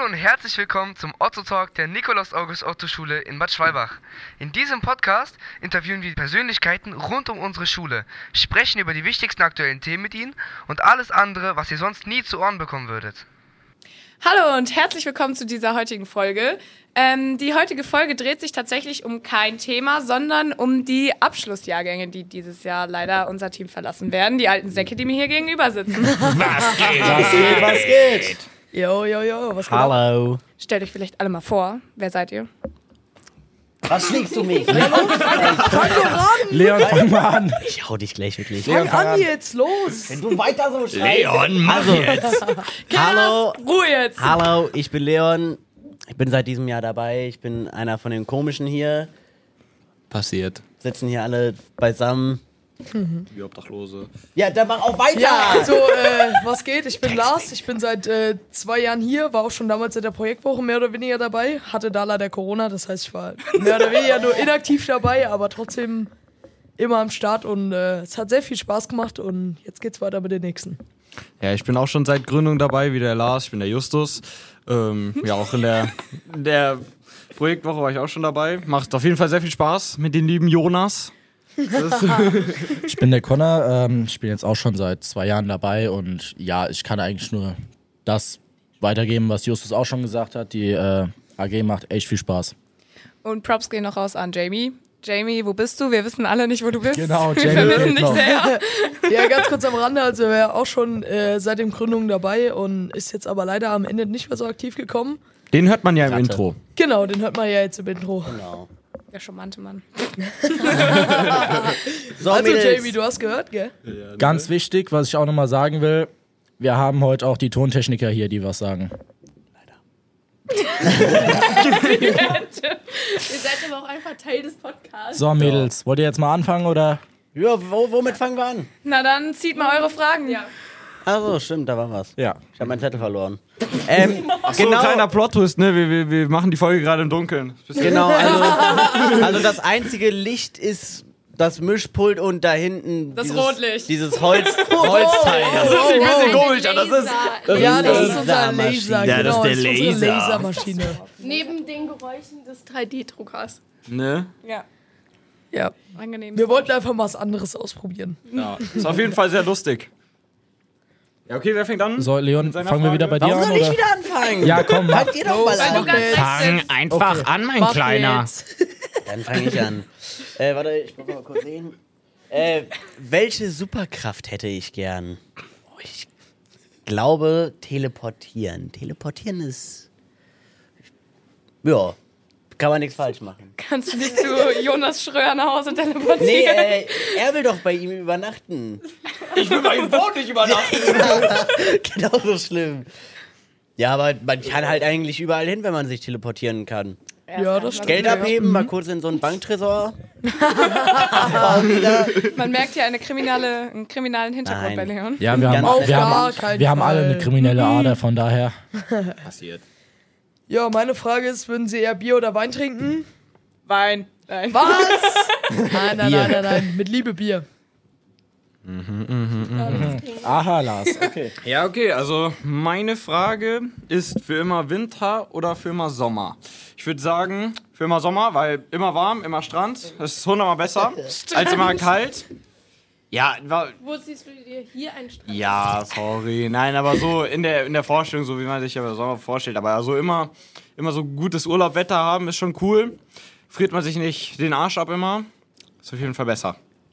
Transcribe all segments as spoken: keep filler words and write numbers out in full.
und herzlich willkommen zum Otto Talk der Nikolaus-August-Otto-Schule in Bad Schwalbach. In diesem Podcast interviewen wir Persönlichkeiten rund um unsere Schule, sprechen über die wichtigsten aktuellen Themen mit ihnen und alles andere, was ihr sonst nie zu Ohren bekommen würdet. Hallo und herzlich willkommen zu dieser heutigen Folge. Ähm, die heutige Folge dreht sich tatsächlich um kein Thema, sondern um die Abschlussjahrgänge, die dieses Jahr leider unser Team verlassen werden. Die alten Säcke, die mir hier gegenüber sitzen. Was geht? Was geht, was geht? Jo, jo, jo, was geht? Hallo. Stellt euch vielleicht alle mal vor. Wer seid ihr? Was schlägst du mich? Fang doch an! Leon, fang mal an. Ich hau dich gleich wirklich. Fang an jetzt, los! Wenn du weiter so schreibst. Leon, mach Also, jetzt. hallo. Ruhe jetzt! Hallo, ich bin Leon. Ich bin seit diesem Jahr dabei. Ich bin einer von den Komischen hier. Passiert. Sitzen hier alle beisammen. Die Obdachlose. Ja, dann mach auch weiter. Ja, also, äh, was geht? Ich bin Lars, ich bin seit äh, zwei Jahren hier, war auch schon damals in der Projektwoche mehr oder weniger dabei, hatte da leider Corona, das heißt, ich war mehr oder weniger nur inaktiv dabei, aber trotzdem immer am Start und äh, es hat sehr viel Spaß gemacht und jetzt geht's weiter mit den nächsten. Ja, ich bin auch schon seit Gründung dabei, wie der Lars. Ich bin der Justus. Ähm, ja, auch in der, in der Projektwoche war ich auch schon dabei. Macht auf jeden Fall sehr viel Spaß mit dem lieben Jonas. Ich bin der Connor, ähm, ich bin jetzt auch schon seit zwei Jahren dabei und ja, ich kann eigentlich nur das weitergeben, was Justus auch schon gesagt hat. Die äh, A G macht echt viel Spaß. Und Props gehen noch raus an Jamie. Jamie, wo bist du? Wir wissen alle nicht, wo du bist. Genau, Wir Jamie vermissen fehlt dich noch. sehr. Ja, ganz kurz am Rande, also er war auch schon äh, seit dem Gründung dabei und ist jetzt aber leider am Ende nicht mehr so aktiv gekommen. Den hört man ja im Ratte. Intro. Genau, den hört man ja jetzt im Intro. Genau. Der charmante Mann. So, Also Mädels. Jamie, du hast gehört, gell? Ganz wichtig, was ich auch nochmal sagen will, wir haben heute auch die Tontechniker hier, die was sagen. Ihr seid aber auch einfach Teil des Podcasts. So Mädels, wollt ihr jetzt mal anfangen oder? Ja, wo, womit fangen wir an? Na dann zieht mal eure Fragen. Ja. Achso, stimmt, da war was. Ja. Ich habe meinen Zettel verloren. Ähm, So ein kleiner Plot-Twist, ne? Wir, wir, wir machen die Folge gerade im Dunkeln. Genau, also, also das einzige Licht ist das Mischpult und da hinten Das dieses, Rotlicht. dieses Holz, Holzteil. Das ist ein bisschen komisch, aber das ist... Das Ja, ist das eine ist unser Lasermaschine. Laser, Ja, das genau, ist der unsere Laser. Lasermaschine. Neben den Geräuschen des drei D-Druckers. Ne? Ja. Ja. Angenehm. Wir wollten einfach mal was anderes ausprobieren. Ja. Ist auf jeden Fall sehr lustig. Ja, okay, wer fängt an? So Leon, Mit seiner fangen wir Frage? wieder bei dir Warum an soll ich oder? wieder anfangen? Ja, komm, mach. Fangt ihr doch mal Weil du an. ganz jetzt. Fang einfach Okay. an, mein Mach jetzt. Dann fange ich an. Äh, warte, ich muss mal kurz sehen. Äh, welche Superkraft hätte ich gern? Oh, ich glaube, teleportieren. Teleportieren ist... Ja, kann man nichts falsch machen. Kannst du dich zu Jonas Schröer nach Hause teleportieren? Nee, äh, er will doch bei ihm übernachten. Ich will bei ihm Wort nicht übernachten. Genauso schlimm. Ja, aber man kann halt eigentlich überall hin, wenn man sich teleportieren kann. Ja, das stimmt. Geld Ja. abheben, mal kurz in so einen Banktresor. Auch wieder. Man merkt hier eine kriminale, einen kriminalen Hintergrund Nein. bei Leon. Ja, wir haben, Ganz Auf wir gar haben, keinen wir haben alle Fall. eine kriminelle Ader, von daher. Passiert. Ja, meine Frage ist, würden Sie eher Bier oder Wein trinken? Wein. Nein. Was? Nein, nein, Bier. nein, nein, nein. Mit Liebe Bier. Aha, Lars, okay. Ja, okay, also meine Frage ist für immer Winter oder für immer Sommer? Ich würde sagen, für immer Sommer, weil immer warm, immer Strand. Das ist hundertmal besser als immer kalt. Ja, war, Wo siehst du dir hier einen Strand? ja, sorry. Nein, aber so in der, in der Vorstellung, so wie man sich ja Sommer vorstellt. Aber also immer, immer so gutes Urlaubwetter haben ist schon cool. Friert man sich nicht den Arsch ab immer. Ist auf jeden Fall besser.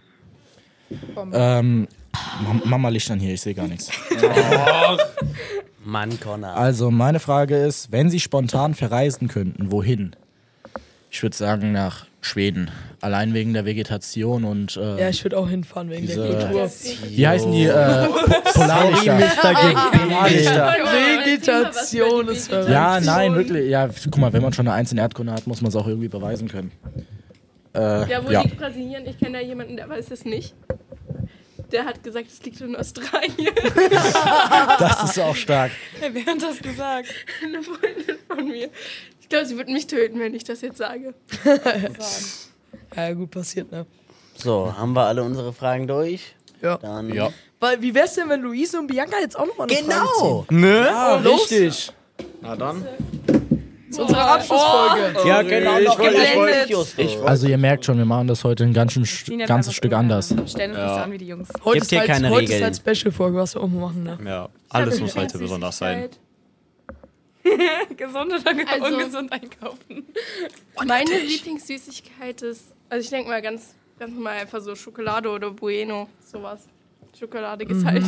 Ähm, mach, mach mal Licht an hier, ich sehe gar nichts. Mann, Connor. Also meine Frage ist, wenn Sie spontan verreisen könnten, wohin? Ich würde sagen nach Schweden. Allein wegen der Vegetation und äh, Ja, ich würde auch hinfahren wegen Diese- der Kultur. wie heißen die? Äh, Polarlichter. Polarlichter. Vegetation ist verrückt. Ja, nein, wirklich. Ja, guck mal, wenn man schon eine Eins in Erdkunde hat, muss man es auch irgendwie beweisen können. Äh, Ja, wo ja. liegt Brasilien? Ich kenne da jemanden, der weiß es nicht. Der hat gesagt, es liegt in Australien. Das ist auch stark. Wer hat das gesagt? Eine Freundin von mir. Ich glaube, sie wird mich töten, wenn ich das jetzt sage. Ja, gut passiert, ne? So, haben wir alle unsere Fragen durch? Ja. Dann Ja. Weil, wie wär's denn, wenn Luise und Bianca jetzt auch nochmal eine Frage Genau! Ne? Ah, richtig. Na dann. Das ist unsere Abschlussfolge. Ja, genau. ich Noch wollte- genau ich wollte- Justus. Also ihr merkt schon, wir machen das heute ein ganz schön, Ziehen st jetzt ganzes einfach Stück um, anders. ja. Stellen uns nicht so Ja. an wie die Jungs. Heute Gibt ist hier halt, keine heute ist Regeln. halt Special-Folge, was wir auch machen, ne? Ja, alles Hatte muss eine heute besonders sein. Süßigkeit. Gesund oder Also- ungesund einkaufen? Meine Lieblingssüßigkeit ist, also ich denke mal ganz, ganz normal einfach so Schokolade oder Bueno, sowas. Schokoladiges halt.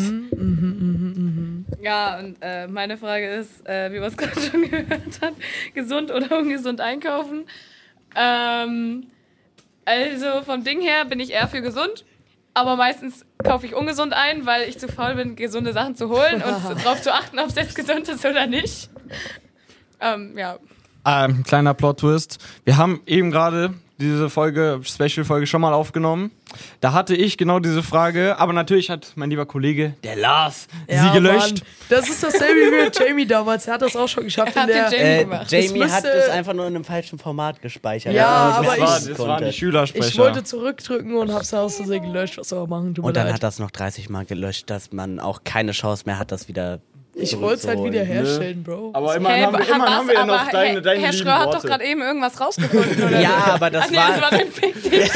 Ja, und äh, meine Frage ist, äh, wie man es gerade schon gehört hat, gesund oder ungesund einkaufen. Ähm, also vom Ding her bin ich eher für gesund, aber meistens kaufe ich ungesund ein, weil ich zu faul bin, gesunde Sachen zu holen und darauf zu achten, ob es jetzt gesund ist oder nicht. Ähm, ja. Ähm, kleiner Plot-Twist. Wir haben eben gerade diese Folge, Special-Folge schon mal aufgenommen. Da hatte ich genau diese Frage, aber natürlich hat mein lieber Kollege, der Lars, sie gelöscht. Mann, das ist dasselbe wie mit Jamie damals. Er hat das auch schon geschafft. Er hat in der, den Jamie Äh, gemacht. Jamie Das hat müsste- es einfach nur in einem falschen Format gespeichert. Ja, weil er nicht aber mehr ich- lesen Das waren die konnte. Schülersprecher. ich wollte zurückdrücken und hab's aus Versehen gelöscht. Was soll man machen? Tut mir Und dann leid. hat das noch dreißig Mal gelöscht, dass man auch keine Chance mehr hat, das wieder Ich wollte es halt zurückzuholen. wieder herstellen, Bro. aber immerhin haben wir, immerhin was, haben wir ja aber noch deine, Herr, deine Herr lieben Schröer hat doch Worte. gerade eben irgendwas rausgefunden, oder? Ja, aber das Ach nee, war- das war dein Fick dich.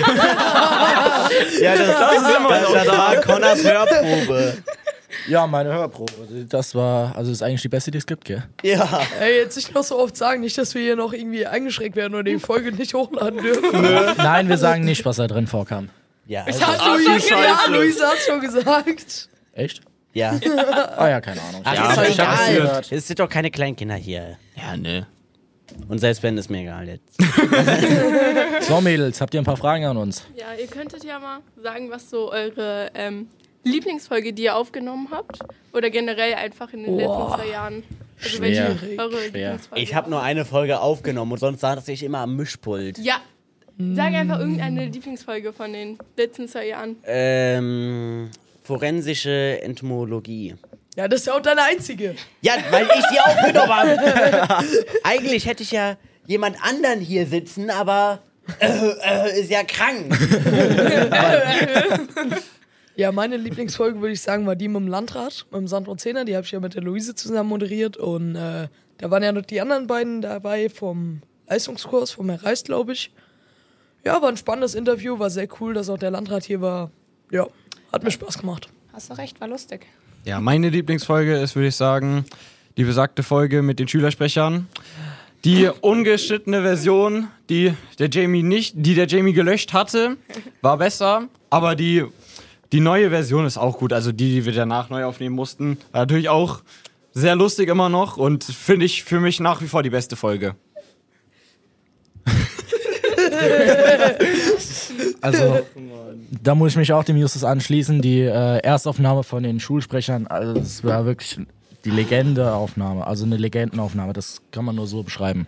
Ja, das, das, ist immer das, das war Connors Hörprobe. Ja, meine Hörprobe. Das war, also das ist eigentlich die beste, die es gibt, gell? Ja. Ey, jetzt nicht noch so oft sagen, nicht, dass wir hier noch irgendwie eingeschränkt werden oder die Folge nicht hochladen dürfen. Nein, wir sagen nicht, was da drin vorkam. Ja, Hast also, du schon ja, Luisa hat's schon gesagt. Echt? ja. Ah ja, keine Ahnung. Ach, Ja, ist doch ich hab's egal. gehört. Es sind doch keine Kleinkinder hier. Ja, ne. Und selbst wenn, ist mir egal jetzt. So, Mädels, habt ihr ein paar Fragen an uns? Ja, ihr könntet ja mal sagen, was so eure ähm, Lieblingsfolge, die ihr aufgenommen habt. Oder generell einfach in den Boah. letzten zwei Jahren. Also Schwer. welche eure Schwer. Lieblingsfolge Ich habe nur eine Folge aufgenommen und sonst saß ich immer am Mischpult. Ja. Sag einfach irgendeine Lieblingsfolge von den letzten zwei Jahren. Ähm, forensische Entomologie. Ja, das ist ja auch deine einzige. Ja, weil ich die aufgenommen habe. Eigentlich hätte ich ja jemand anderen hier sitzen, aber äh, äh, ist ja krank. Ja, meine Lieblingsfolge, würde ich sagen, war die mit dem Landrat, mit dem Sandro Zehner. Die habe ich ja mit der Luise zusammen moderiert. Und äh, da waren ja noch die anderen beiden dabei vom Leistungskurs, vom Herr Reis, glaube ich. Ja, war ein spannendes Interview, war sehr cool, dass auch der Landrat hier war. Ja, hat mir Spaß gemacht. Hast du recht, war lustig. Ja, meine Lieblingsfolge ist, würde ich sagen, die besagte Folge mit den Schülersprechern. Die ungeschnittene Version, die der Jamie nicht, die der Jamie gelöscht hatte, war besser. Aber die, die neue Version ist auch gut. Also die, die wir danach neu aufnehmen mussten, war natürlich auch sehr lustig immer noch und finde ich für mich nach wie vor die beste Folge. Also, da muss ich mich auch dem Justus anschließen. Die äh, Erstaufnahme von den Schulsprechern, also das war wirklich die Legendeaufnahme, also eine Legendenaufnahme, das kann man nur so beschreiben.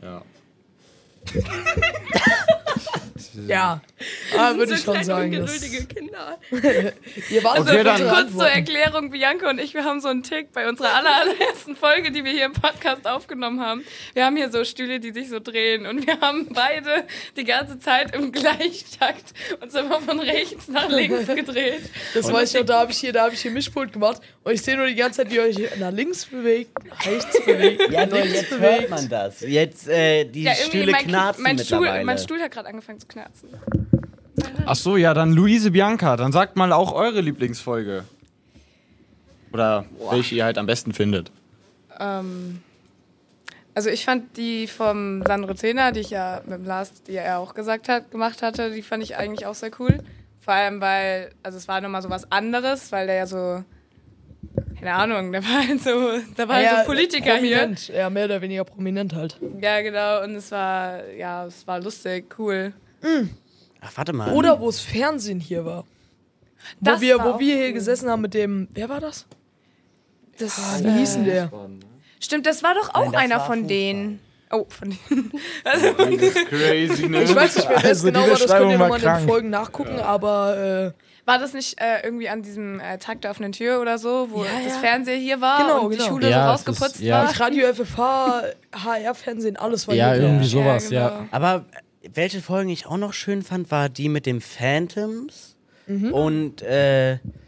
Ja, ah, würde ich so schon kleine, sagen. Das, ungeduldige Kinder. ihr wart Okay, dann- Also Kurz zur Erklärung, Bianca und ich, wir haben so einen Tick bei unserer aller, allerersten Folge, die wir hier im Podcast aufgenommen haben. Wir haben hier so Stühle, die sich so drehen und wir haben beide die ganze Zeit im Gleichtakt uns immer von rechts nach links gedreht. Das weiß ich noch, da habe ich hier, da habe ich hier Mischpult gemacht und ich sehe nur die ganze Zeit, wie ihr euch nach links bewegt, nach rechts bewegt, Ja, nach nur links jetzt hört bewegt. man das. Jetzt, äh, die Ja, irgendwie Stühle mein, knarzen mein, Stuhl, mittlerweile. mein Stuhl hat gerade angefangen zu knarzen. Ach so, ja, dann Luise Bianca. Dann sagt mal auch eure Lieblingsfolge. Oder welche ihr halt am besten findet. Ähm, also ich fand die vom Sandro Zehner, die ich ja mit dem Lars, die er auch gesagt hat, gemacht hatte, die fand ich eigentlich auch sehr cool. Vor allem, weil, also es war nochmal so was anderes, weil der ja so, keine Ahnung, der war halt so, der war halt so Politiker prominent. hier. Ja, mehr oder weniger prominent halt. Ja, genau, und es war, ja, es war lustig, cool. Ach, warte mal. Oder wo das Fernsehen hier war. Wo Das wir, war wo auch wir hier cool. gesessen haben mit dem, wer war das? Das, Ah, wie hieß denn der? Stimmt, das war doch auch Nein, das einer war von Fußball. denen. Oh, von denen. Also, Crazy, ne? Ich weiß nicht mehr, wer es Also, die genau war, das könnt Beschreibung ihr war nochmal in den krank. Folgen nachgucken, aber äh, war das nicht äh, irgendwie an diesem äh, Tag der offenen Tür oder so, wo Ja, das ja. Fernseher hier war Genau, und die genau. Schule Ja, so es ist- rausgeputzt ja. war? mit Radio F F H, H R-Fernsehen, alles war Ja, hier. irgendwie sowas, ja. genau. Aber welche Folgen ich auch noch schön fand, war die mit den Phantoms Mhm. und äh,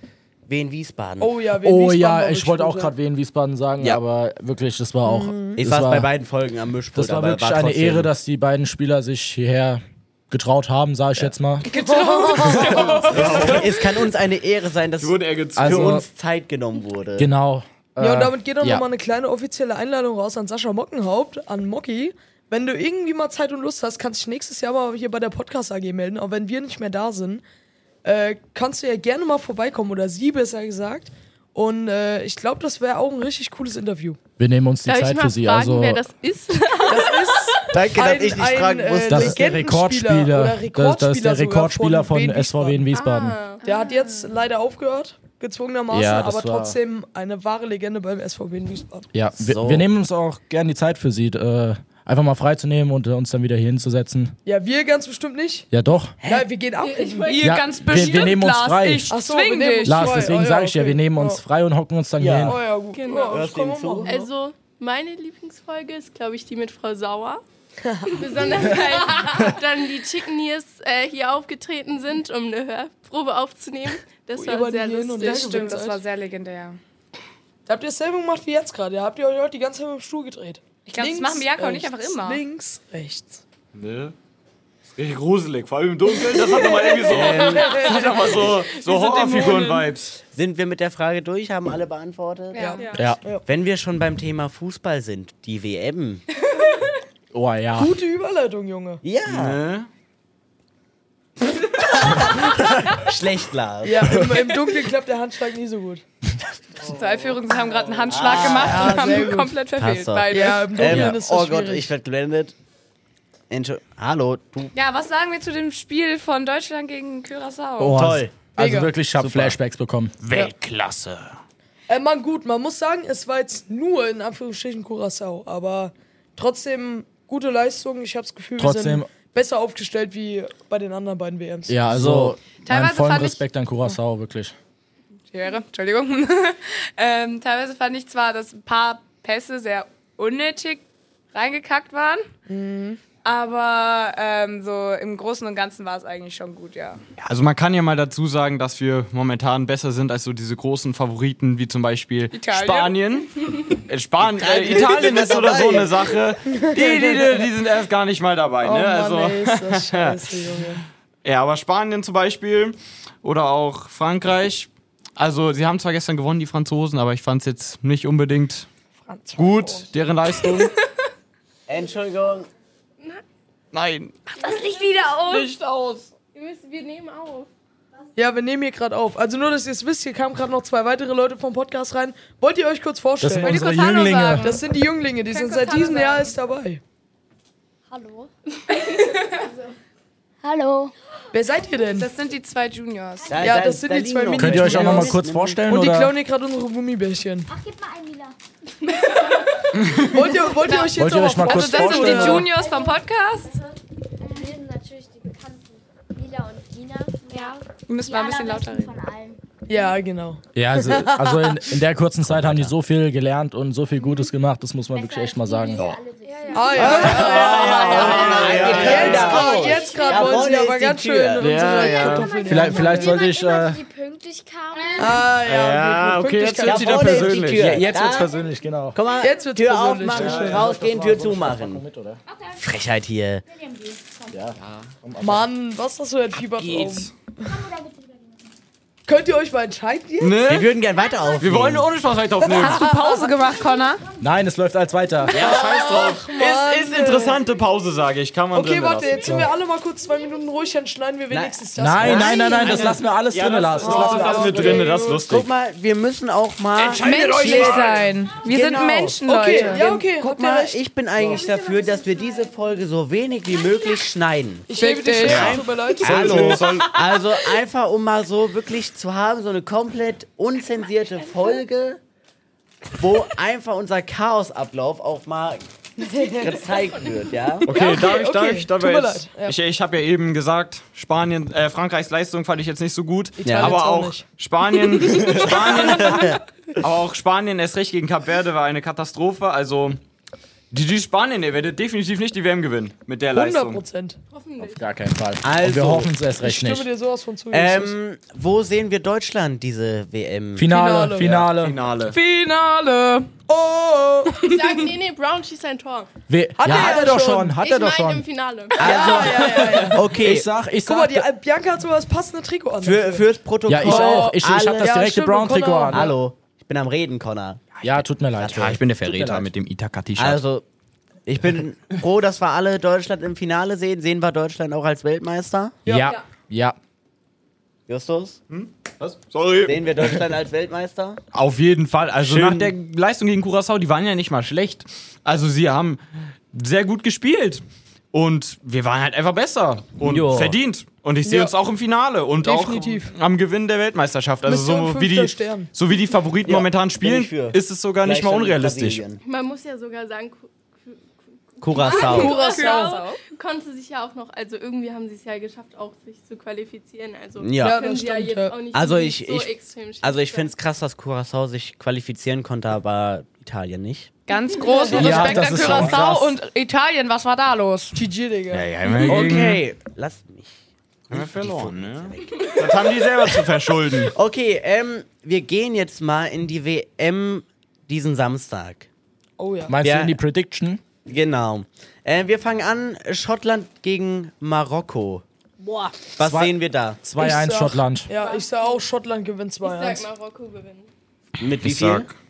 Wien Wiesbaden. Oh ja, Wien Oh Wiesbaden ja, war ich wirklich wollte gut, auch ja. gerade Wien Wiesbaden sagen, Ja. aber wirklich, das war auch. Ich das saß war, bei beiden Folgen am Mischpult. Das war aber wirklich war eine trotzdem- Ehre, dass die beiden Spieler sich hierher getraut haben, sage ich jetzt mal. Es kann uns eine Ehre sein, dass Wurde er gezwungen. Also- für uns Zeit genommen wurde. Genau. Ja, und Äh, damit geht auch ja. nochmal eine kleine offizielle Einladung raus an Sascha Mockenhaupt, an Mocki. Wenn du irgendwie mal Zeit und Lust hast, kannst du dich nächstes Jahr mal hier bei der Podcast A G melden. Auch wenn wir nicht mehr da sind, äh, kannst du ja gerne mal vorbeikommen. Oder sie, besser gesagt. Und äh, ich glaube, das wäre auch ein richtig cooles Interview. Wir nehmen uns die Darf ich Zeit mal für sie. fragen, Also, wer das ist? Das ist Danke, dass ein, ich nicht ein, fragen äh, musste. das ist der Legendenspieler Rekordspieler. oder Das, das ist der Rekordspieler sogar Rekordspieler von, Wien S V W in Wiesbaden. Ah. Der hat jetzt leider aufgehört, gezwungenermaßen, Ja, das aber war- trotzdem eine wahre Legende beim S V W in Wiesbaden. Ja, wir, So. wir nehmen uns auch gern die Zeit für sie, äh, einfach mal freizunehmen und äh, uns dann wieder hier hinzusetzen. Ja, wir ganz bestimmt nicht. Ja, doch. Nein, wir gehen ab. Ihr Ja, ganz wir- bestimmt, wir nehmen uns Lars, frei. ich Ach so, wir zwing nehmen dich. uns Lars, frei. deswegen Oh, ja, sage ich ja, okay. wir nehmen uns Ja. frei und hocken uns dann hier hin. Oh ja, gut. Genau. Ja, das Hörst du können ihm wir zu? machen. Also, meine Lieblingsfolge ist, glaube ich, die mit Frau Sauer. Besonders als dann die Chickeneers äh, hier aufgetreten sind, um eine Hörprobe aufzunehmen. Das Wo ihr war beide sehr hier hin und lustig. her Das stimmt, das war sehr legendär. Habt ihr dasselbe gemacht wie jetzt gerade? Habt ihr euch heute die ganze Zeit mit dem Stuhl gedreht? Ich glaube, das machen Bianca und ich einfach immer. Links, rechts. Ne? Das ist richtig gruselig, vor allem im Dunkeln. Das hat nochmal irgendwie so, das hat noch mal so, so Horrorfiguren-Vibes. Sind wir mit der Frage durch? Haben alle beantwortet? Ja. Ja. Wenn wir schon beim Thema Fußball sind, die W M. Oh ja. Gute Überleitung, Junge. Ja, Ne? schlecht, Lars. Ja, im, im Dunkeln klappt der Handschlag nie so gut. Zwei Führungen haben gerade einen Handschlag gemacht ja, und sehr haben gut. komplett verfehlt. Passt doch. Beide. Ja, im Dunkeln Ähm, ist das oh Gott, schwierig. ich werde geblendet. Entschu- Hallo, du. Ja, was sagen wir zu dem Spiel von Deutschland gegen Curaçao? Oh, Toll. Also Mega. wirklich, ich habe Super. Flashbacks bekommen. Weltklasse. Äh, man, gut, man muss sagen, es war jetzt nur in Anführungsstrichen Curaçao, aber trotzdem gute Leistung. Ich habe das Gefühl, wir Trotzdem- sind besser aufgestellt wie bei den anderen beiden W Ms. Ja, also So. meinen Teilweise vollen fand ich- Respekt an Curaçao, wirklich. Die Ehre, Entschuldigung. ähm, teilweise fand ich zwar, dass ein paar Pässe sehr unnötig reingekackt waren, Mhm. aber ähm, so im Großen und Ganzen war es eigentlich schon gut, ja. Also man kann ja mal dazu sagen, dass wir momentan besser sind als so diese großen Favoriten, wie zum Beispiel Italien. Spanien. Äh, Span Italien äh, Italien ist ist oder so dabei. eine Sache. Die, die, die, die sind erst gar nicht mal dabei. Oh Ne? Mann, Also, ey, ist das scheiße, Junge. ja, aber Spanien zum Beispiel oder auch Frankreich. Also sie haben zwar gestern gewonnen, die Franzosen, aber ich fand es jetzt nicht unbedingt Franz. gut, deren Leistung. Entschuldigung. Nein. Das Licht wieder aus! Nicht aus. Ihr wisst, wir nehmen auf. Ja, wir nehmen hier gerade auf. Also nur, dass ihr es wisst, hier kamen gerade noch zwei weitere Leute vom Podcast rein. Wollt ihr euch kurz vorstellen? Das sind Wollt ihr unsere kurz Hallo Jünglinge. sagen? Das sind die Jünglinge, die sind kurz seit Hallo diesem Jahr sagen. erst dabei. Hallo. Hallo. Wer seid ihr denn? Das sind die zwei Juniors. Da, Ja, da, das sind da die liegen zwei noch Mini- Könnt ihr euch auch noch mal Ja. kurz vorstellen? Und die oder? klauen hier gerade unsere Gummibärchen. Ach, gib mal ein Lila. Wollt ihr, wollt ihr euch jetzt Wollt ihr auch euch mal kurz Also das sind die vorstellen? Juniors vom Podcast. Wir sind natürlich die bekannten Lila und Nina. Ja. Wir müssen mal ein bisschen lauter reden. Von allen. Ja, genau. Ja, also, also in, in der kurzen Zeit haben die so viel gelernt und so viel Gutes gemacht, das muss man wirklich echt mal sagen. Ah, ja, ja, ja, ja, ja, ja. Jetzt gerade, jetzt gerade Da wollen sie vorne ist aber die ganz Tür. schön Ja, unsere ja. Kartoffeln Vielleicht, haben. vielleicht sollte ich. Äh, die pünktlich kamen. Ah, ja, Ja, gut, okay, jetzt Pünktlichkeit. wird sie da vorne ist die persönlich. Tür. ja, jetzt Da- wird's persönlich, genau. Guck mal, Jetzt wird's Tür persönlich, aufmachen, ja. rausgehen, Tür zumachen. Frechheit hier. Mann, was ist das für ein Fiebertraum? Geht's. Könnt ihr euch mal entscheiden jetzt? Wir Ne? würden gern weiter aufnehmen. Wir wollen ohne Spaß weiter aufnehmen. Hast du Pause gemacht, Connor? Nein, es läuft als weiter. Ja, scheiß drauf. Ist, ist interessante Pause, sage ich. Kann man Okay, drin warte, lassen. jetzt sind wir alle mal kurz zwei Minuten ruhig, dann schneiden wir wenigstens das. Nein, raus. nein, nein, nein, das lassen wir alles Ja, drin, das- Lars. Das Oh, lassen wir das alles ist drin, das ist lustig. Guck mal, wir müssen auch mal... Menschlich sein. Wir Genau. sind Menschen, Okay, Leute. ja, okay, Guck habt ihr mal, recht. ich bin eigentlich dafür, dass wir diese Folge so wenig wie möglich schneiden. Ich hebe die Fick dich. Schere, tut mir leid. Hallo. soll- Also einfach, um mal so wirklich zu haben, so eine komplett unzensierte Folge, wo einfach unser Chaosablauf auch mal gezeigt wird, ja? Okay, darf okay, ich, darf okay. ich, darf Tut ich mir jetzt, leid, ja. Ich, ich habe ja eben gesagt, Spanien, äh, Frankreichs Leistung fand ich jetzt nicht so gut, Ja. aber Jetzt auch auch nicht. Spanien, Spanien, aber auch Spanien erst recht gegen Kap Verde war eine Katastrophe, also Die, die Spanien, ihr werdet definitiv nicht die W M gewinnen. Mit der hundert Leistung. Prozent. Hoffentlich. Auf gar keinen Fall. Also, Und wir hoffen es erst Ich recht stimme nicht. dir sowas von zu. Justus. Ähm, wo sehen wir Deutschland diese W M? Finale, Finale. Finale. Finale. Finale! Oh! Ich sag, nee, nee, Brown schießt ein Tor. We Hat ja, er hat ja er doch schon. schon, hat ich er doch meine schon. im Finale. Also, okay. Ich sag, ich Guck mal, sag, die äh, Bianca hat sogar das passende Trikot an. Für, dafür. fürs Protokoll. ja, ich auch. Ich, ich hab alle- das Ja, direkte stimmt, Brown-Trikot Connor. an. Hallo, ich bin am Reden, Connor. Ja, tut mir leid. Ja, ich bin der Tut mir Verräter leid. mit dem Itaka-T-Shirt. Also, ich bin froh, dass wir alle Deutschland im Finale sehen. Sehen wir Deutschland auch als Weltmeister? Ja, ja. Justus? Was? Sorry. Sehen wir Deutschland als Weltmeister? Auf jeden Fall. Also Schön. nach der Leistung gegen Curaçao, die waren ja nicht mal schlecht. Also sie haben sehr gut gespielt. Und wir waren halt einfach besser. Und Jo. verdient. Und ich sehe Ja. uns auch im Finale. Und Definitiv. auch am Gewinn der Weltmeisterschaft. Also Mit so so einem wie, die, fünfter Stern. so wie die Favoriten Ja, momentan bin spielen, ich für. ist es sogar nicht mal Gleichstand mit unrealistisch. Brasilien. Man muss ja sogar sagen, Ku- Curaçao. Curaçao konnte sich ja auch noch, also irgendwie haben sie es ja geschafft, auch sich zu qualifizieren. Also Ja. Ja, können das sie ja stimmt, jetzt ja. auch nicht Also irgendwie ich- so ich- extrem schlecht Also ich sein. finde es krass, dass Curaçao sich qualifizieren konnte, aber Italien nicht. Ganz großen Ja, Respekt das an ist schon krass. Curaçao und Italien. Was war da los? G G, Digga. Ja, ja, immer gegen- Okay, lass mich. haben wir verloren, ne? Das haben die selber zu verschulden. Okay, ähm, wir gehen jetzt mal in die W M diesen Samstag. Oh ja. Meinst Ja. du in die Prediction? Genau. Äh, wir fangen an, Schottland gegen Marokko. Boah. Was Zwei- sehen wir da? zwei Ich eins sag- Schottland. Ja, ich sag auch, Schottland gewinnt Ich zwei eins. sag Marokko gewinnen. Mit wie Ich viel? sag,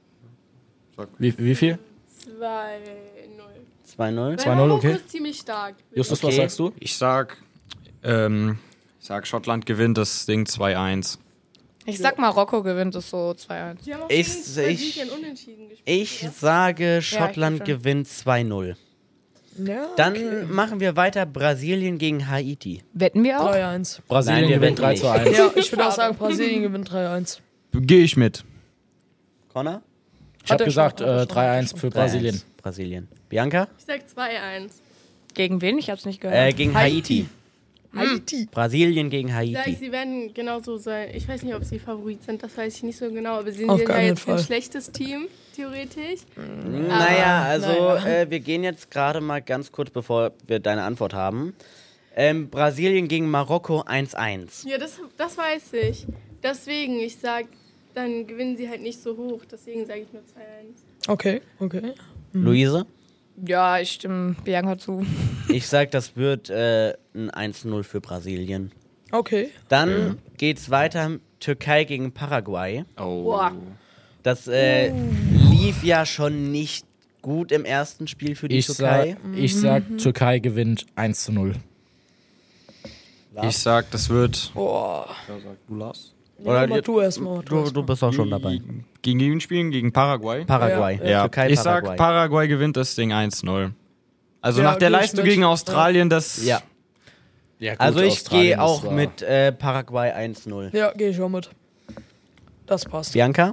Wie, wie viel? zwei null. zwei null. Weil zwei null, Marokko okay. ist ziemlich stark. Justus, Okay. was sagst du? ich sag, ähm, ich sag, Schottland gewinnt das Ding zwei eins. Ich sag Marokko gewinnt es so zwei eins. Die haben auch Ich- gegen ich- Brasilien unentschieden gespielt. Ich oder? sage, Schottland glaub schon. gewinnt zwei null. Ja, Dann okay. machen wir weiter Brasilien gegen Haiti. Wetten wir auch? drei eins. Brasilien Nein, wir gewinnt wetten drei nicht. zu eins. Ja, ich würde auch sagen, Brasilien gewinnt drei eins. Gehe ich mit. Connor? Ich habe er gesagt schon, hat er äh, schon, drei hat er eins schon. für drei eins. Brasilien. Brasilien. Bianca? Ich sag zwei eins. Gegen wen? Ich hab's nicht gehört. Äh, gegen Haiti. Haiti. Brasilien gegen Ich sag, Haiti. sie werden genauso sein. Ich weiß nicht, ob sie Favorit sind, das weiß ich nicht so genau. Aber sie Auf sind ja keinen jetzt kein Fall. schlechtes Team, theoretisch. Naja, also naja. Äh, wir gehen jetzt gerade mal ganz kurz, bevor wir deine Antwort haben. Ähm, Brasilien gegen Marokko eins eins. Ja, das, das weiß ich. Deswegen, ich sag, dann gewinnen sie halt nicht so hoch. Deswegen sage ich nur zwei eins. Okay, okay. Luise? Ja, ich stimme Bianca zu. Ich sag, das wird äh, ein eins null für Brasilien. Okay. Dann geht's weiter, Türkei gegen Paraguay. Oh. Boah. Das äh, lief ja schon nicht gut im ersten Spiel für die Ich Türkei. sag, ich sag, Türkei gewinnt eins zu null. Ich sag, das wird. Boah. Du Lars? Oder Ja, mach die- du erstmal. Du, du bist auch schon dabei. Gegen wen spielen? Gegen Paraguay? Paraguay. Ja, Türkei, ich sag, Paraguay. Paraguay gewinnt das Ding eins null. Also Ja, nach der geh ich Leistung mit. gegen Australien, das. Ja. Ja, gut, Also ich Australien, gehe das auch war- mit äh, Paraguay eins null. Ja, gehe ich auch mit. Das passt. Bianca?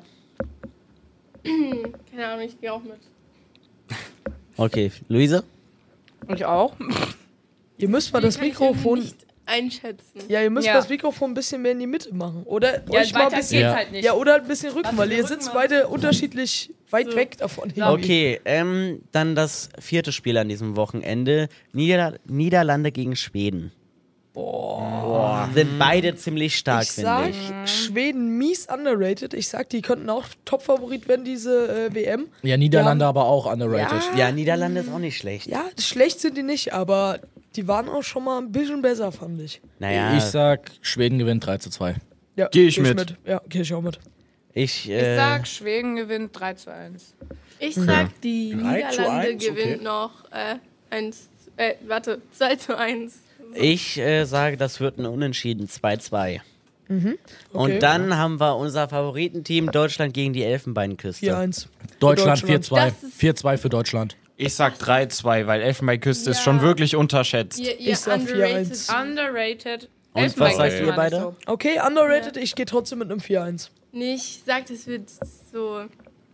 Keine Ahnung, ich gehe auch mit. Okay. Luise? Ich auch. Ihr müsst mal das Kann ich Mikrofon. nicht einschätzen. Ja, ihr müsst Ja. mal das Mikrofon ein bisschen mehr in die Mitte machen. Oder Ja, euch mal ein weiter bisschen. geht's Ja. halt nicht. Ja, oder ein bisschen rücken, weil ihr rücken sitzt wir. beide unterschiedlich weit So. weg davon. Okay, ähm, dann das vierte Spiel an diesem Wochenende. Nieder Niederlande gegen Schweden. Boah. Sind beide ziemlich stark, Ich finde sag, ich. Schweden mies underrated. Ich sag, die könnten auch Top-Favorit werden, diese äh, W M. Ja, Niederlande Ja. aber auch underrated. Ja, Niederlande ist auch nicht schlecht. Ja, schlecht sind die nicht, aber die waren auch schon mal ein bisschen besser, fand ich. Naja, Ich sag, Schweden gewinnt drei zu zwei. Ja, Geh ich mit. Ja, geh ich auch mit. ich, Ich äh, sag, Schweden gewinnt drei zu eins. Ich sag, die drei zu Niederlande eins, gewinnt okay. noch äh, eins, äh, warte, zwei zu eins. ich äh, sage, das wird ein Unentschieden zwei zwei. Okay. Und dann haben wir unser Favoritenteam Deutschland gegen die Elfenbeinküste. vier eins. Deutschland Deutschland. vier zwei. Das ist- vier zwei für Deutschland. Ich sag drei zwei, weil Elfenbeinküste ist Ja. schon wirklich unterschätzt. Ihr, ihr Ich sag vier eins. Underrated. Und was Elfenbein sagt ist ihr gar nicht beide? so. Okay, underrated. Ich gehe trotzdem mit einem vier eins. Nee, ich sag, das wird so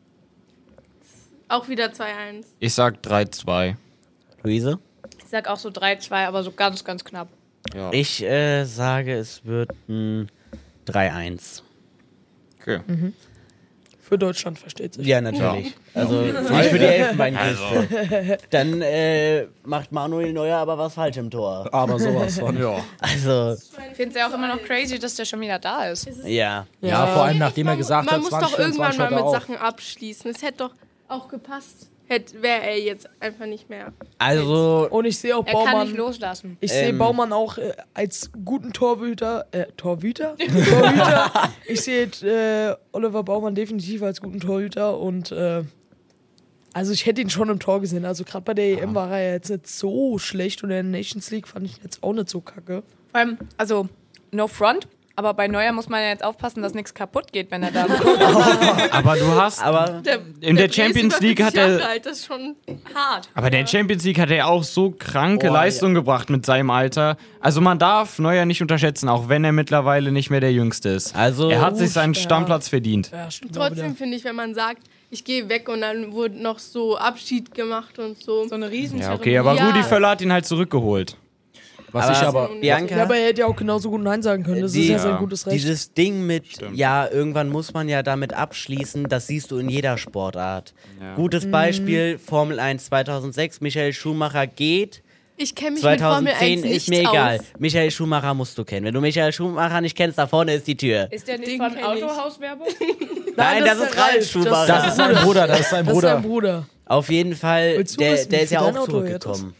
auch wieder zwei eins. Ich sag drei zwei. Luise? Ich sag auch so drei zwei, aber so ganz, ganz knapp. Ja. Ich äh, sage, es wird ein drei eins. Okay. Für Deutschland versteht sich. Ja, natürlich. Also nicht für die Elfenbeinküste. Dann äh, macht Manuel Neuer aber was falsch im Tor. Aber sowas von, ja. Also, Ich finde es ja auch immer noch crazy, dass der schon wieder da ist. ja. Ja, vor allem nachdem er gesagt man hat, muss zwanzig doch irgendwann vierundzwanzig mal mit hat er Sachen abschließen. Es hätte doch auch gepasst. Wäre er jetzt einfach nicht mehr. Also, Und ich sehe auch Er kann nicht Baumann. loslassen. Ich sehe Ähm. Baumann auch äh, als guten Torhüter. Äh, Torhüter? Torhüter. Ich sehe äh, Oliver Baumann definitiv als guten Torhüter und äh, also ich hätte ihn schon im Tor gesehen. Also gerade bei der E M war er ja jetzt nicht so schlecht und in der Nations League fand ich ihn jetzt auch nicht so kacke. Vor allem, also, no front, aber bei Neuer muss man ja jetzt aufpassen, dass nichts kaputt geht, wenn er da ist. Aber du hast. aber Der, In der Bre ist Champions über League hat fünfzig er- Jahre alt, das ist schon hart. Aber der Champions League hat er auch so kranke Oh, Leistung gebracht mit seinem Alter. Also man darf Neuer nicht unterschätzen, auch wenn er mittlerweile nicht mehr der Jüngste ist. Also, er hat sich seinen ja. Stammplatz verdient. Ja, stimmt auch Trotzdem wieder. finde ich, wenn man sagt, ich gehe weg und dann wurde noch so Abschied gemacht und so. So eine riesen Ja, okay, aber Ja. Rudi Völler hat ihn halt zurückgeholt. Was ich aber. Bianca, Ja, aber er hätte ja auch genauso gut Nein sagen können. Das Die- ist ja Ja. sein gutes Recht. dieses Ding mit, ja, irgendwann muss man ja damit abschließen, das siehst du in jeder Sportart. Gutes Mhm. Beispiel, Formel eins zweitausendsechs, Michael Schumacher geht, Ich kenne mich mit Formel zweitausendzehn eins nicht ist mir egal. aus. Michael Schumacher musst du kennen. Wenn du Michael Schumacher nicht kennst, da vorne ist die Tür. Ist der nicht Den von kenn ich. Autohauswerbung? Nein, das, das ist ist Ralf Ralf, Schumacher. Das ist sein Bruder, das ist sein Das ist sein Bruder. Bruder. Auf jeden Fall, Willst du der, wissen, der wie ist ja viel auch dein Auto wert zurückgekommen.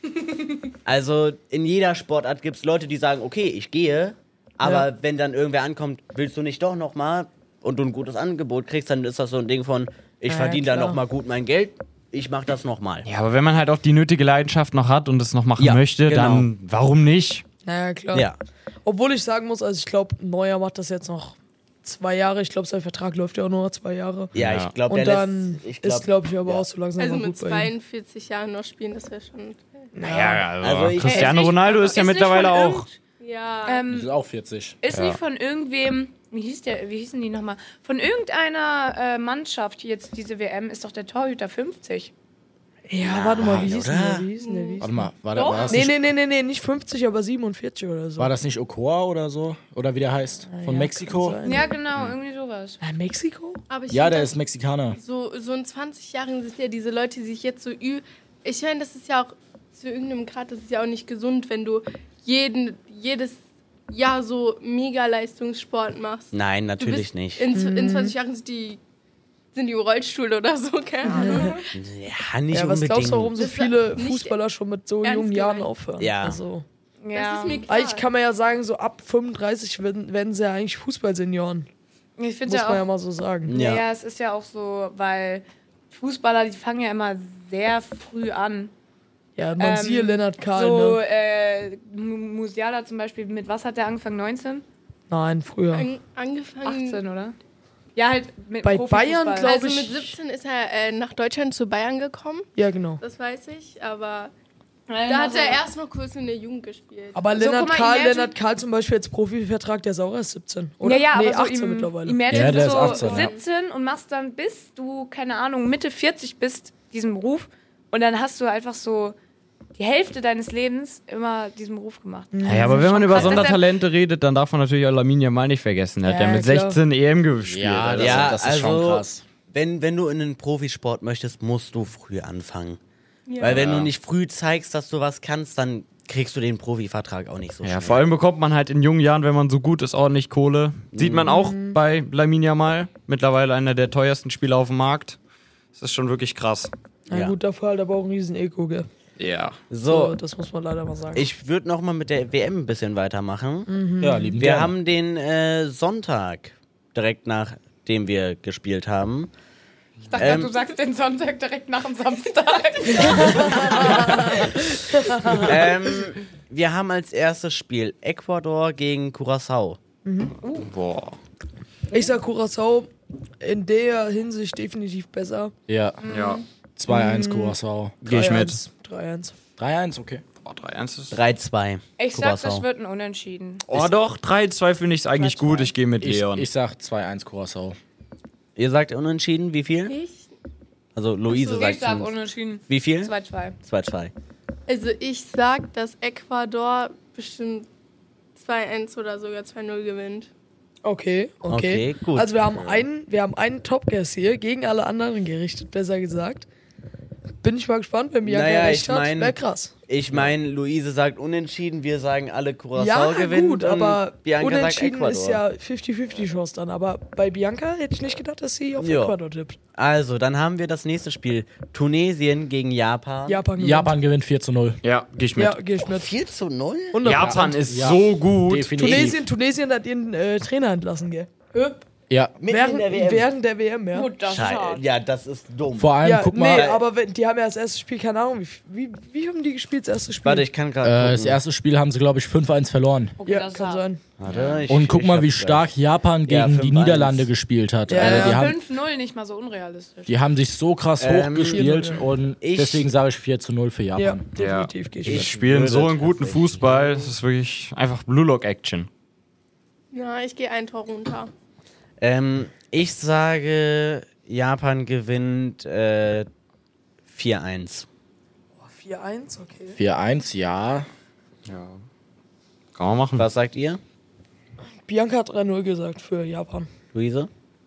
Also in jeder Sportart gibt es Leute, die sagen, okay, ich gehe, aber Ja. wenn dann irgendwer ankommt, willst du nicht doch nochmal und du ein gutes Angebot kriegst, dann ist das so ein Ding von, ich Ja, verdiene da klar. nochmal gut mein Geld, ich mach das nochmal. Ja, aber wenn man halt auch die nötige Leidenschaft noch hat und es noch machen Ja, möchte, genau. dann warum nicht? Naja, klar. Ja. Obwohl ich sagen muss, also ich glaube, Neuer macht das jetzt noch zwei Jahre. Ich glaube, sein Vertrag läuft ja auch nur noch zwei Jahre. Ja, Ja. ich glaube, Und der dann lässt, ich ist, glaub, glaube ich, aber ja. auch so langsam Also mal mit gut bei ihm. zweiundvierzig Jahren noch spielen, das wäre schon. Naja, also, Also ich- Cristiano Ist nicht- Ronaldo ist ja ist nicht mittlerweile von auch. Ja. Das Ähm, ist auch vierzig. ist nicht von irgendwem, wie hieß der, wie hießen die nochmal? Von irgendeiner äh, Mannschaft, jetzt diese W M, ist doch der Torhüter fünfzig. Ja, warte mal, wie hieß denn oder? der? Wie hieß denn der? Wie hieß Warte mal, war, da, war, das Nee, nicht, nee, nee, nee, nee, nicht fünfzig, aber siebenundvierzig oder so. war das nicht Ochoa oder so? Oder wie der heißt? Von ja, Mexiko? kann sein. Ja, genau, irgendwie sowas. Ah, Mexiko? Aber ich Ja, find der das ist Mexikaner. so, so in zwanzig Jahren sind ja diese Leute, die sich jetzt so ü. Ich meine, das ist ja auch zu irgendeinem Grad, das ist ja auch nicht gesund, wenn du jeden, jedes Jahr so mega Leistungssport machst. Nein, Du natürlich bist nicht. In, in zwanzig Jahren sind die, sind die im Rollstuhl oder so, keine Ahnung. Ja, nicht Ja, was unbedingt. glaubst du, warum so Das war viele nicht Fußballer schon mit so ernst jungen Jahren gemeint. aufhören? Ja. Also, Ja. Das ist mir klar. eigentlich kann man ja sagen, so ab fünfunddreißig werden, werden sie ja eigentlich Fußballsenioren. Ich finde Muss ja man ja auch, mal so sagen. ja. Ja. ja, es ist ja auch so, weil Fußballer, die fangen ja immer sehr früh an. Ja, man Ähm, siehe Lennart Kahl, so, ne? äh, Mu- Musiala zum Beispiel, mit was hat der angefangen? neunzehn? Nein, früher. An, angefangen. achtzehn, oder? Ja, halt mit Bei Profifußball. Bayern, glaub Also ich- mit siebzehn ist er äh, nach Deutschland zu Bayern gekommen, Ja, genau. das weiß ich, aber Ja, da hat also- er erst noch kurz in der Jugend gespielt. Aber So, Lennart guck mal, Kahl, Imagine- Lennart Kahl zum Beispiel als Profivertrag, der ist auch erst siebzehn. Oder? Ja, ja, nee, aber so achtzehn im, mittlerweile. Imagine, Ja, du der bist ist so achtzehn, ja. siebzehn und machst dann bis du, keine Ahnung, Mitte vierzig bist, diesen Beruf. Und dann hast du einfach so die Hälfte deines Lebens immer diesen Beruf gemacht. Ja, aber wenn man über krass. Sondertalente redet, dann darf man natürlich auch Lamine Yamal nicht vergessen. Er hat Ja, ja mit klar. sechzehn E M gespielt. Ja, Alter. das, Ja, das ist schon also- krass. Wenn, wenn du in den Profisport möchtest, musst du früh anfangen. Weil wenn du nicht früh zeigst, dass du was kannst, dann kriegst du den Profivertrag auch nicht so Ja, schnell. vor allem bekommt man halt in jungen Jahren, wenn man so gut ist, ordentlich Kohle. Sieht man auch bei Lamine Yamal. Mittlerweile einer der teuersten Spieler auf dem Markt. Das ist schon wirklich krass. Na Ja. gut, dafür halt aber auch ein riesen Eko, gell? Ja. So, So, das muss man leider mal sagen. ich würde noch mal mit der W M ein bisschen weitermachen. Ja, lieben Wir gerne. haben den äh, Sonntag, direkt nachdem wir gespielt haben. Ich dachte, Ähm. du sagst den Sonntag direkt nach dem Samstag. ähm, wir haben als erstes Spiel Ecuador gegen Curaçao. Boah. Ich sag Curaçao in der Hinsicht definitiv besser. Ja, Ja. zwei eins Curaçao. Geh ich mit. drei eins. drei eins, okay. Oh, drei eins ist. drei zwei. Ich sag, das Curaçao. wird ein Unentschieden. Oh, doch, drei zwei finde ich eigentlich drei zwei. gut. Ich gehe mit Ich, Leon. ich sag zwei eins Curaçao. Ihr sagt unentschieden, wie viel? Ich? Also Luise Ich sagt sag schon- Unentschieden. wie viel? zwei zwei. zwei zwei. Also ich sag, dass Ecuador bestimmt zwei eins oder sogar zwei null gewinnt. Okay, okay. Okay, gut. Also wir haben einen, wir haben einen Top-Guess hier gegen alle anderen gerichtet, besser gesagt. Bin ich mal gespannt, wenn Bianca Naja, recht ich hat. mein- Wäre krass. Ich meine, Luise sagt unentschieden, wir sagen alle Curaçao Ja, gewinnt gut, und aber Bianca sagt unentschieden Ecuador. ist ja fünfzig fünfzig Chance dann. Aber bei Bianca hätte ich nicht gedacht, dass sie auf Ja. Ecuador tippt. Also, dann haben wir das nächste Spiel. Tunesien gegen Japan. Japan gewinnt. Japan gewinnt vier zu null. Ja, geh ich mit. Ja, geh ich mit. vier zu null? hundert Japan Prozent. ist Ja. so gut. Definitiv. Tunesien, Tunesien hat ihren äh, Trainer entlassen, gell? Äh, Ja. Mitten während, in der W M. während der W M, ja. Gut, das ist Schei- hart. Ja, das ist dumm. Vor allem, Ja, guck nee, mal, aber wenn, die haben ja das erste Spiel, keine Ahnung, wie, wie, wie haben die gespielt, das erste Spiel? Warte, ich kann gerade äh, das gucken. erste Spiel haben sie, glaube ich, fünf eins verloren. Okay, Ja, das ist kann hart. sein. Warte, ich, Und guck ich mal, hab's wie gleich. stark Japan Ja, gegen die fünf eins. Niederlande gespielt hat. Ja, also, ja. die, haben, fünf null nicht mal so unrealistisch. die haben sich so krass Ähm, hochgespielt vier null, und Ich- deswegen sage ich vier zu null für Ja, Japan. definitiv gehe ich, Die mit. spielen so einen guten tatsächlich- Fußball. Das ist wirklich einfach Blue Lock Action. Ja, ich gehe ein Tor runter. Ähm, ich sage, Japan gewinnt äh, vier eins. vier eins, okay. vier eins, ja. Ja. Kann man machen. Was sagt ihr, Bianca hat drei null gesagt für Japan. Luise?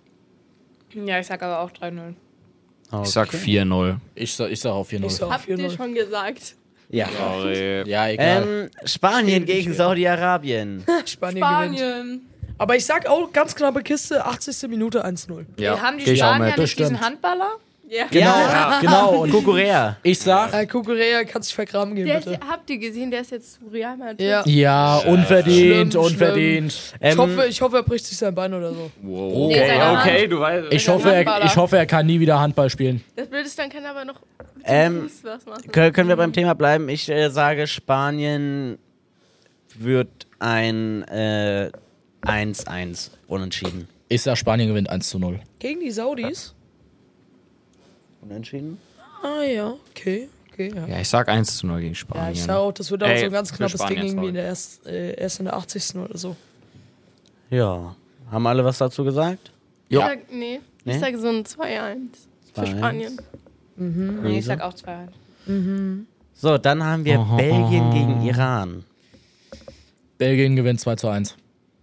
Ja, ich sag aber auch drei null. Ich sag vier null. Ich, sa- ich sage auch vier null. Ich sag Habt vier ihr null. schon gesagt? Ja. Sorry. Ja, egal. Ähm, Spanien gegen Saudi-Arabien. Spanien, gewinnt. Spanien. Aber ich sag auch ganz knappe Kiste, achtzigste Minute eins null. Ja, Haben die geh ich auch Spanier mit. nicht diesen Bestimmt. Handballer? Ja. Genau, genau. Und Kukurea. ich sag, Äh, Kukurea, kannst dich vergraben gehen, Der ist, bitte. habt ihr gesehen, der ist jetzt zu Real Madrid. Ja. ja, unverdient, Schlimm, unverdient. Ich, Ähm, hoffe, ich hoffe, er bricht sich sein Bein oder so. Wow. Nee, seine Hand. Okay, du weißt. Ich hoffe, er, Handballer. ich hoffe, er kann nie wieder Handball spielen. Das Blöde ist, dann kann er aber noch mit dem Ähm, Fuß was machen. Kö- Können wir beim Thema bleiben? Ich äh, sage, Spanien wird ein äh, eins eins unentschieden. Ich sag, Spanien gewinnt eins zu null. Gegen die Saudis? Unentschieden? Ah ja, okay. okay ja. Ja, ich sag eins zu null gegen Ja, Spanien. ich sag auch, das wird auch Ey, so ein ganz für knappes Spanien, Ding irgendwie sorry. in der erst, äh, erst in der achtzigsten oder so. Ja. Haben alle was dazu gesagt? Ich Ja. sag, nee, Nee? ich sage so ein zwei eins für zwei eins. Spanien. Nee, ich sag auch zwei eins. So, dann haben wir Aha, Belgien aha. gegen Iran. Belgien gewinnt zwei zu eins.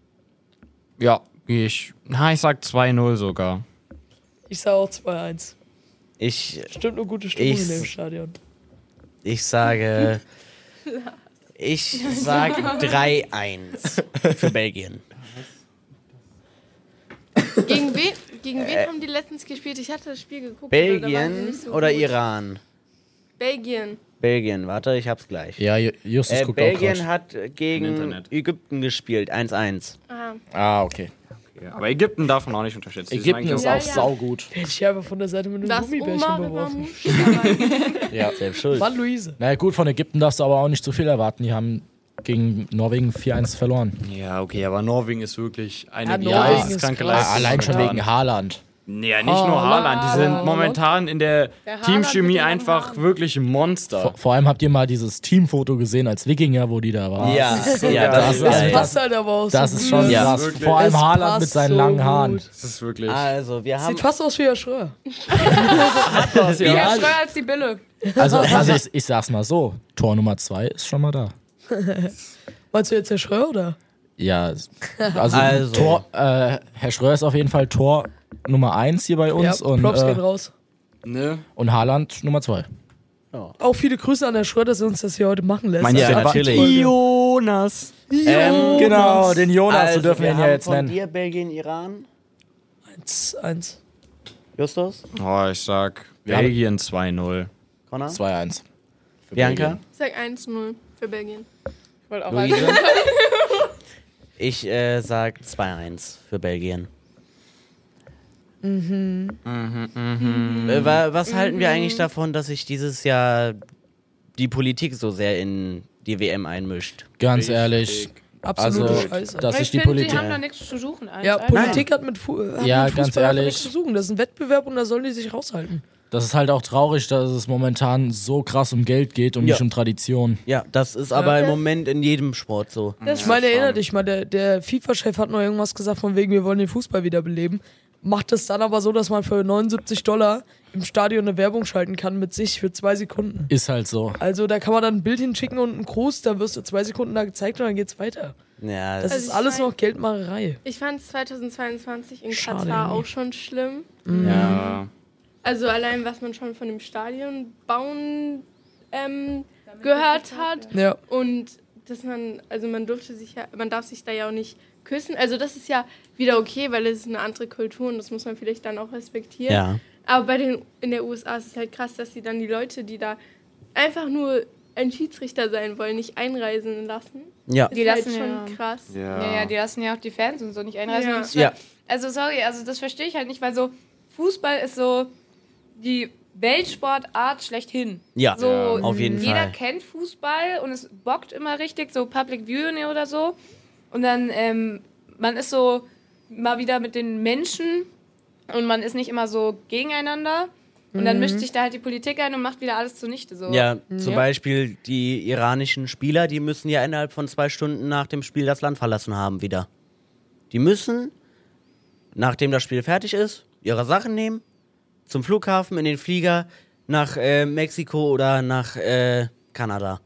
Ja, geh ich. Na, ich sag zwei null sogar. Ich sag auch zwei eins. Ich, Stimmt eine gute Stimmung Ich- in dem Stadion. ich sage. Ich sag drei eins für Belgien. Gegen wen, gegen wen haben die letztens gespielt? Ich hatte das Spiel geguckt. aber da waren sie Belgien nicht so oder gut. Iran? Belgien. Belgien, warte, ich hab's gleich. Ja, Ju- Justus Äh, guckt Belgien auch hat äh, Im gegen Internet. Ägypten gespielt, eins eins. Ah, grad. Ah, okay. Ja, aber Ägypten darf man auch nicht unterschätzen. Die sind Ägypten eigentlich ist Ja, auch ja. saugut. Hätte ich einfach von der Seite mit einem das Gummibärchen Omar beworfen. Mamouche. Ja. Selbst schuld. Mann, Luise. Na ja, gut, von Ägypten darfst du aber auch nicht zu viel erwarten. Die haben gegen Norwegen vier eins verloren. Ja, okay, aber Norwegen ist wirklich eine Ja, Norwegen geisteskranke ist krass. Leistung. Allein schon momentan. wegen Haaland. Ja, nicht nur Haaland, die sind momentan in der Der Haaland Teamchemie mit den einfach Haaren. wirklich ein Monster. Vor, vor allem habt ihr mal dieses Teamfoto gesehen als Wikinger, wo die da waren. Ja, ja, das das ist- ist Das Ey, passt halt aber auch Das so ist gut. schon Ja. krass. Wirklich. Vor allem Es Haaland mit passt seinen so langen Haaren. gut. Das ist wirklich. Also, wir haben. Sieht fast aus wie Herr Schröer. Wie Ja. ja. Schröer als die Bille. Also, also ich, ich sag's mal so: Tor Nummer zwei ist schon mal da. Meinst du jetzt Herr Schröer oder? Ja, also, Also. Tor, äh, Herr Schröer ist auf jeden Fall Tor Nummer eins hier bei uns ja, und, Props gehen äh, raus. Ne? und Haaland Nummer zwei. Auch viele Grüße an Herr Schröer, dass er uns das hier heute machen lässt. Mein Ja, ja, natürlich. Jonas. Ähm, Genau, den Jonas, also, so dürfen wir ihn ja haben jetzt von nennen. dir Belgien, Iran. eins eins. Justus? Oh, ich sag Wir haben- Belgien zwei null. Connor? zwei eins. Für Bianca? Belgien. Ich sag eins null für Belgien. Ich wollte auch Luise? Ich äh, sag zwei eins für Belgien. Äh, wa- was halten wir eigentlich davon, dass sich dieses Jahr die Politik so sehr in die W M einmischt? Ganz ehrlich, Absolute also, Scheiße. dass sich ich die finde, Politik. die haben da nichts zu suchen. eins Ja, eins. Politik hat mit, Fu hat Ja, mit ganz Fußball einfach ehrlich. nichts zu suchen. Das ist ein Wettbewerb und da sollen die sich raushalten. Das ist halt auch traurig, dass es momentan so krass um Geld geht und Ja. nicht um Tradition. Ja, das ist aber im Das- Moment in jedem Sport so. Ich meine, erinnere dich mal, der, der FIFA-Chef hat noch irgendwas gesagt von wegen, wir wollen den Fußball wiederbeleben. Macht es dann aber so, dass man für neunundsiebzig Dollar im Stadion eine Werbung schalten kann mit sich für zwei Sekunden. Ist halt so. Also da kann man dann ein Bild hinschicken und einen Gruß, dann wirst du zwei Sekunden da gezeigt und dann geht's weiter. Ja, Das Also ist ich alles mein- noch Geldmacherei. Ich fand es zweitausendzweiundzwanzig in Schade Katar irgendwie. auch schon schlimm. Ja. Also allein, was man schon von dem Stadion bauen ähm, gehört hat. Ja. Und dass man, also man durfte sich ja, man darf sich da ja auch nicht küssen. Also das ist ja wieder okay, weil es ist eine andere Kultur und das muss man vielleicht dann auch respektieren. ja. Aber bei den in der U S A ist es halt krass, dass sie dann die Leute, die da einfach nur ein Schiedsrichter sein wollen, nicht einreisen lassen. Ja. Ist Die halt lassen schon ja- krass. Ja, ja, die lassen ja auch die Fans und so nicht einreisen. Ja. Und es Ja. Also sorry, also das verstehe ich halt nicht, weil so Fußball ist so die Weltsportart schlechthin. Ja, so, auf jeden jeder Fall. kennt Fußball und es bockt immer richtig, so Public Viewing oder so. Und dann, ähm, man ist so mal wieder mit den Menschen und man ist nicht immer so gegeneinander. Und dann mischt sich da halt die Politik ein und macht wieder alles zunichte. So. Ja, zum Beispiel die iranischen Spieler, die müssen ja innerhalb von zwei Stunden nach dem Spiel das Land verlassen haben wieder. Die müssen, nachdem das Spiel fertig ist, ihre Sachen nehmen, zum Flughafen, in den Flieger, nach äh, Mexiko oder nach äh, Kanada.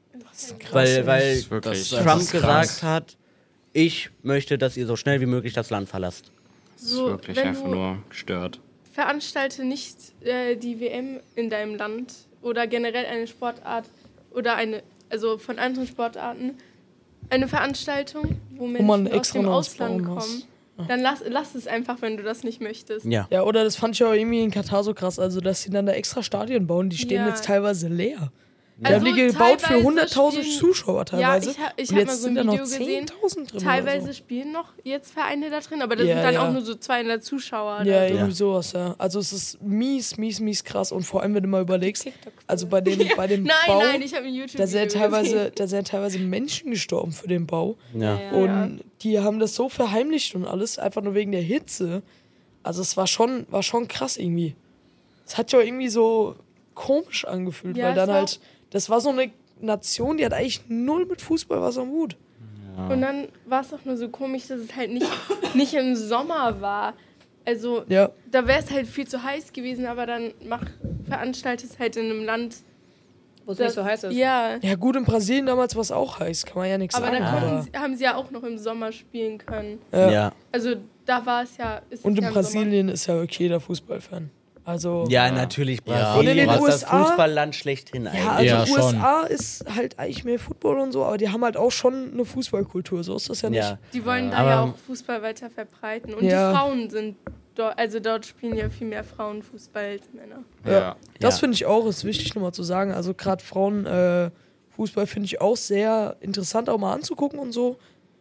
Weil, weil ist wirklich- Das ist Trump krass. gesagt hat, ich möchte, dass ihr so schnell wie möglich das Land verlasst. Das ist So, wirklich wenn einfach du nur gestört. veranstalte nicht äh, die W M in deinem Land oder generell eine Sportart oder eine, also von anderen Sportarten, eine Veranstaltung, wo Menschen man aus extra dem noch Ausland Spawn kommen. muss. Dann lass, lass es einfach, wenn du das nicht möchtest. Ja. Ja, oder das fand ich auch irgendwie in Katar so krass, also dass sie dann da extra Stadien bauen, die stehen Ja. jetzt teilweise leer. Die Also haben die gebaut für teilweise hunderttausend spielen- Zuschauer teilweise. Ja, ich, ha- ich und habe jetzt mal so sind ein da Video noch gesehen. zehntausend drin. Teilweise oder so. spielen noch jetzt Vereine da drin, aber das Ja, sind dann ja. auch nur so zweihundert Zuschauer. Ja, oder so. irgendwie sowas, ja. Also es ist mies, mies, mies krass. Und vor allem, wenn du mal überlegst, also bei dem, bei dem Nein, Bau, nein, ich habe ein YouTube-Video da sind gesehen. teilweise, da sind teilweise Menschen gestorben für den Bau. Ja. Und die haben das so verheimlicht und alles, einfach nur wegen der Hitze. Also es war schon, war schon krass irgendwie. Es hat ja irgendwie so komisch angefühlt, Ja, weil es dann war halt, das war so eine Nation, die hat eigentlich null mit Fußball was am Hut. Und dann war es doch nur so komisch, dass es halt nicht, nicht im Sommer war. Also Ja, da wäre es halt viel zu heiß gewesen, aber dann mach, veranstaltet es halt in einem Land, Wo es das nicht so heiß ist. Ja, ja gut, in Brasilien damals war es auch heiß, kann man ja nichts aber sagen. da konnten Aber, sie, haben sie ja auch noch im Sommer spielen können. ja. Ja. Also da war es ja. Ist Und es in ja im Brasilien ist ja wirklich jeder Fußballfan. Also, Ja, natürlich. Ja. Und in Brasilien den ist das U S A Fußballland schlechthin eigentlich. ja, also Ja, U S A schon. ist halt eigentlich mehr Football und so, aber die haben halt auch schon eine Fußballkultur, so ist das ja nicht. Ja. Sommer. Die wollen da Aber- ja auch Fußball weiter verbreiten. Und Ja. die Frauen sind dort, also dort spielen ja viel mehr Frauen Fußball als Männer. Ja. Das Ja. finde ich auch, ist wichtig nochmal zu sagen. Also gerade Frauen äh, Fußball finde ich auch sehr interessant auch mal anzugucken und so.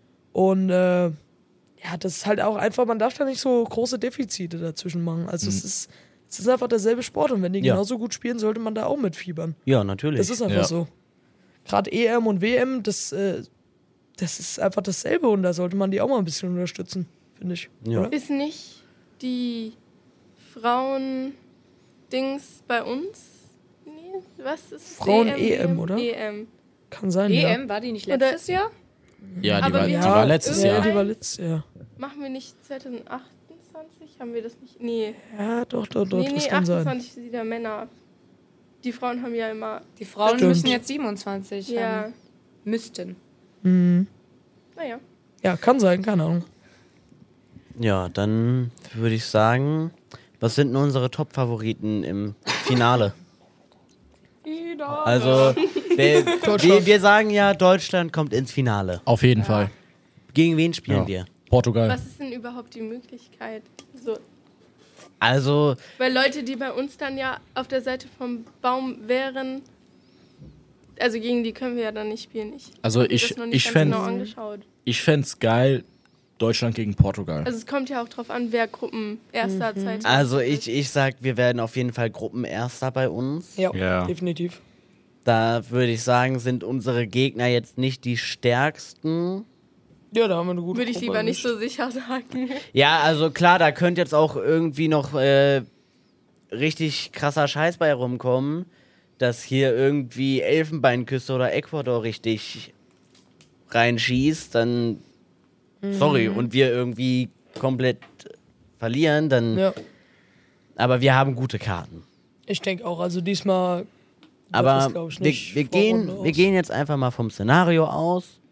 Und äh, ja, das ist halt auch einfach, man darf da nicht so große Defizite dazwischen machen. Also es ist es ist einfach derselbe Sport und wenn die Ja. genauso gut spielen, sollte man da auch mitfiebern. Ja, natürlich. Das ist einfach Ja. so. Gerade E M und W M, das, äh, das ist einfach dasselbe und da sollte man die auch mal ein bisschen unterstützen, finde ich. Ja. Oder? Ist nicht die Frauen-Dings bei uns? Nee, was ist Frauen-E M, oder? E M. Kann sein, E ja. M, war die nicht Oder- letztes Jahr? Ja, die Aber war, wir die haben war letztes Ja, Jahr. die war letztes Jahr. Machen wir nicht zwanzig achtundzwanzig? Haben wir das nicht? Nee. Ja, doch, doch, doch, nee, das nee, kann sein. achtundzwanzig sind wieder Männer. Die Frauen haben ja immer. Die Frauen Stimmt. müssen jetzt siebenundzwanzig Ja. haben. Müssten. Mhm. Naja. Ja, kann sein, keine Ahnung. Ja, dann würde ich sagen, was sind denn unsere Top-Favoriten im Finale? Also, wir, wir, wir sagen ja, Deutschland kommt ins Finale. Auf jeden Fall. Gegen wen spielen Ja. wir? Portugal. Was ist denn überhaupt die Möglichkeit? So, Also, weil Leute, die bei uns dann ja auf der Seite vom Baum wären, also gegen die können wir ja dann nicht spielen. Ich Also hab mir ich- das noch nicht ich ganz fänd- genau angeschaut. Ich fänd's geil, Deutschland gegen Portugal. Also es kommt ja auch drauf an, wer Gruppen erster, zweiter. also ich, ich sag, wir werden auf jeden Fall Gruppenerster bei uns. Ja, Ja. definitiv. Da würde ich sagen, sind unsere Gegner jetzt nicht die stärksten. Ja, da haben wir eine gute Würde ich Gruppe lieber nicht erwischt. so sicher sagen. Ja, also klar, da könnte jetzt auch irgendwie noch äh, richtig krasser Scheiß bei rumkommen, dass hier irgendwie Elfenbeinküste oder Ecuador richtig reinschießt, dann sorry, und wir irgendwie komplett verlieren, dann Ja, aber wir haben gute Karten. ich denke auch. Also diesmal. wird Aber das, glaub ich, wir, nicht wir, Vorrunde gehen, aus. wir gehen jetzt einfach mal vom Szenario aus.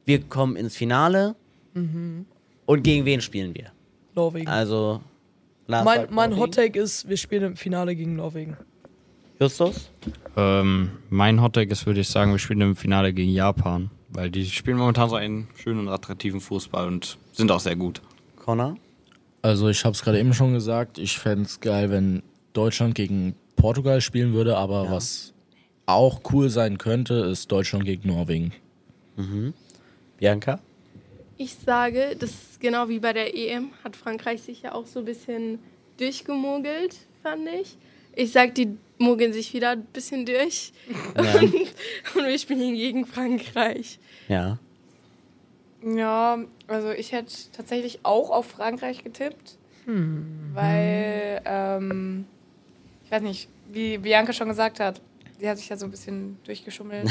wir kommen ins Finale. Mhm. Und gegen wen spielen wir? Norwegen. Also, Lars mein sagt mein Norwegen. Hot-Take ist, wir spielen im Finale gegen Norwegen. Justus? Ähm, mein Hottag ist, würde ich sagen, wir spielen im Finale gegen Japan. Weil die spielen momentan so einen schönen und attraktiven Fußball und sind auch sehr gut. Connor? Also ich habe es gerade eben schon gesagt, ich fände es geil, wenn Deutschland gegen Portugal spielen würde, aber Ja. was auch cool sein könnte, ist Deutschland gegen Norwegen. Mhm. Bianca? Ich sage, das ist genau wie bei der E M, hat Frankreich sich ja auch so ein bisschen durchgemogelt, fand ich. Ich sag, die mogeln sich wieder ein bisschen durch. Ja. Und, und wir spielen gegen Frankreich. Ja. Ja, also ich hätte tatsächlich auch auf Frankreich getippt, weil, ähm, ich weiß nicht, wie Bianca schon gesagt hat, sie hat sich ja so ein bisschen durchgeschummelt.